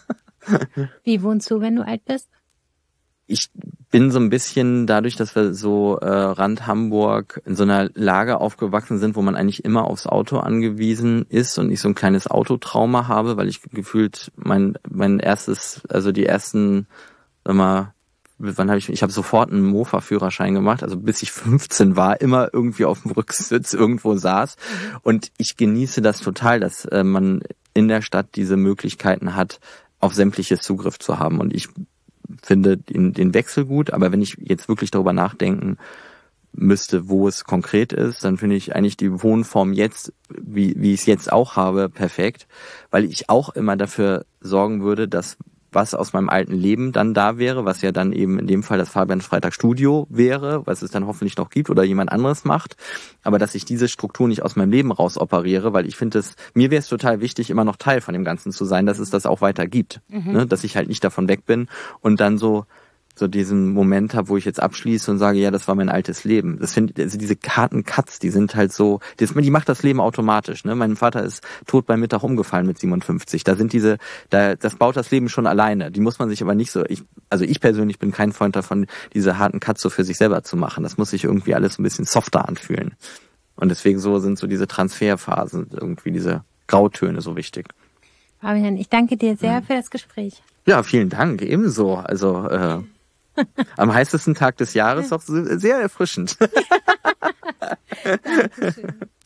Wie wohnst du, wenn du alt bist? Ich bin so ein bisschen dadurch, dass wir so äh, Rand Hamburg in so einer Lage aufgewachsen sind, wo man eigentlich immer aufs Auto angewiesen ist und ich so ein kleines Autotrauma habe, weil ich gefühlt mein mein erstes, also die ersten, sag mal, wann habe ich, ich habe sofort einen Mofa-Führerschein gemacht, also bis ich fünfzehn war, immer irgendwie auf dem Rücksitz irgendwo saß und ich genieße das total, dass äh, man in der Stadt diese Möglichkeiten hat, auf sämtliches Zugriff zu haben und ich finde den, den Wechsel gut, aber wenn ich jetzt wirklich darüber nachdenken müsste, wo es konkret ist, dann finde ich eigentlich die Wohnform jetzt, wie, wie ich es jetzt auch habe, perfekt, weil ich auch immer dafür sorgen würde, dass was aus meinem alten Leben dann da wäre, was ja dann eben in dem Fall das Fabians Freitag Studio wäre, was es dann hoffentlich noch gibt oder jemand anderes macht, aber dass ich diese Struktur nicht aus meinem Leben raus operiere, weil ich finde es, mir wäre es total wichtig, immer noch Teil von dem Ganzen zu sein, dass es das auch weiter gibt, mhm. ne? Dass ich halt nicht davon weg bin und dann so so diesen Moment habe, wo ich jetzt abschließe und sage, ja, das war mein altes Leben. Das sind also diese harten Cuts, die sind halt so, das, die macht das Leben automatisch. Ne? Mein Vater ist tot beim Mittag umgefallen mit siebenundfünfzig. Da sind diese, da, das baut das Leben schon alleine. Die muss man sich aber nicht so, ich, also ich persönlich bin kein Freund davon, diese harten Cuts so für sich selber zu machen. Das muss sich irgendwie alles ein bisschen softer anfühlen. Und deswegen so sind so diese Transferphasen, irgendwie diese Grautöne so wichtig. Fabian, ich danke dir sehr mhm. für das Gespräch. Ja, vielen Dank, ebenso. Also, äh, am heißesten Tag des Jahres, auch sehr erfrischend. Dankeschön.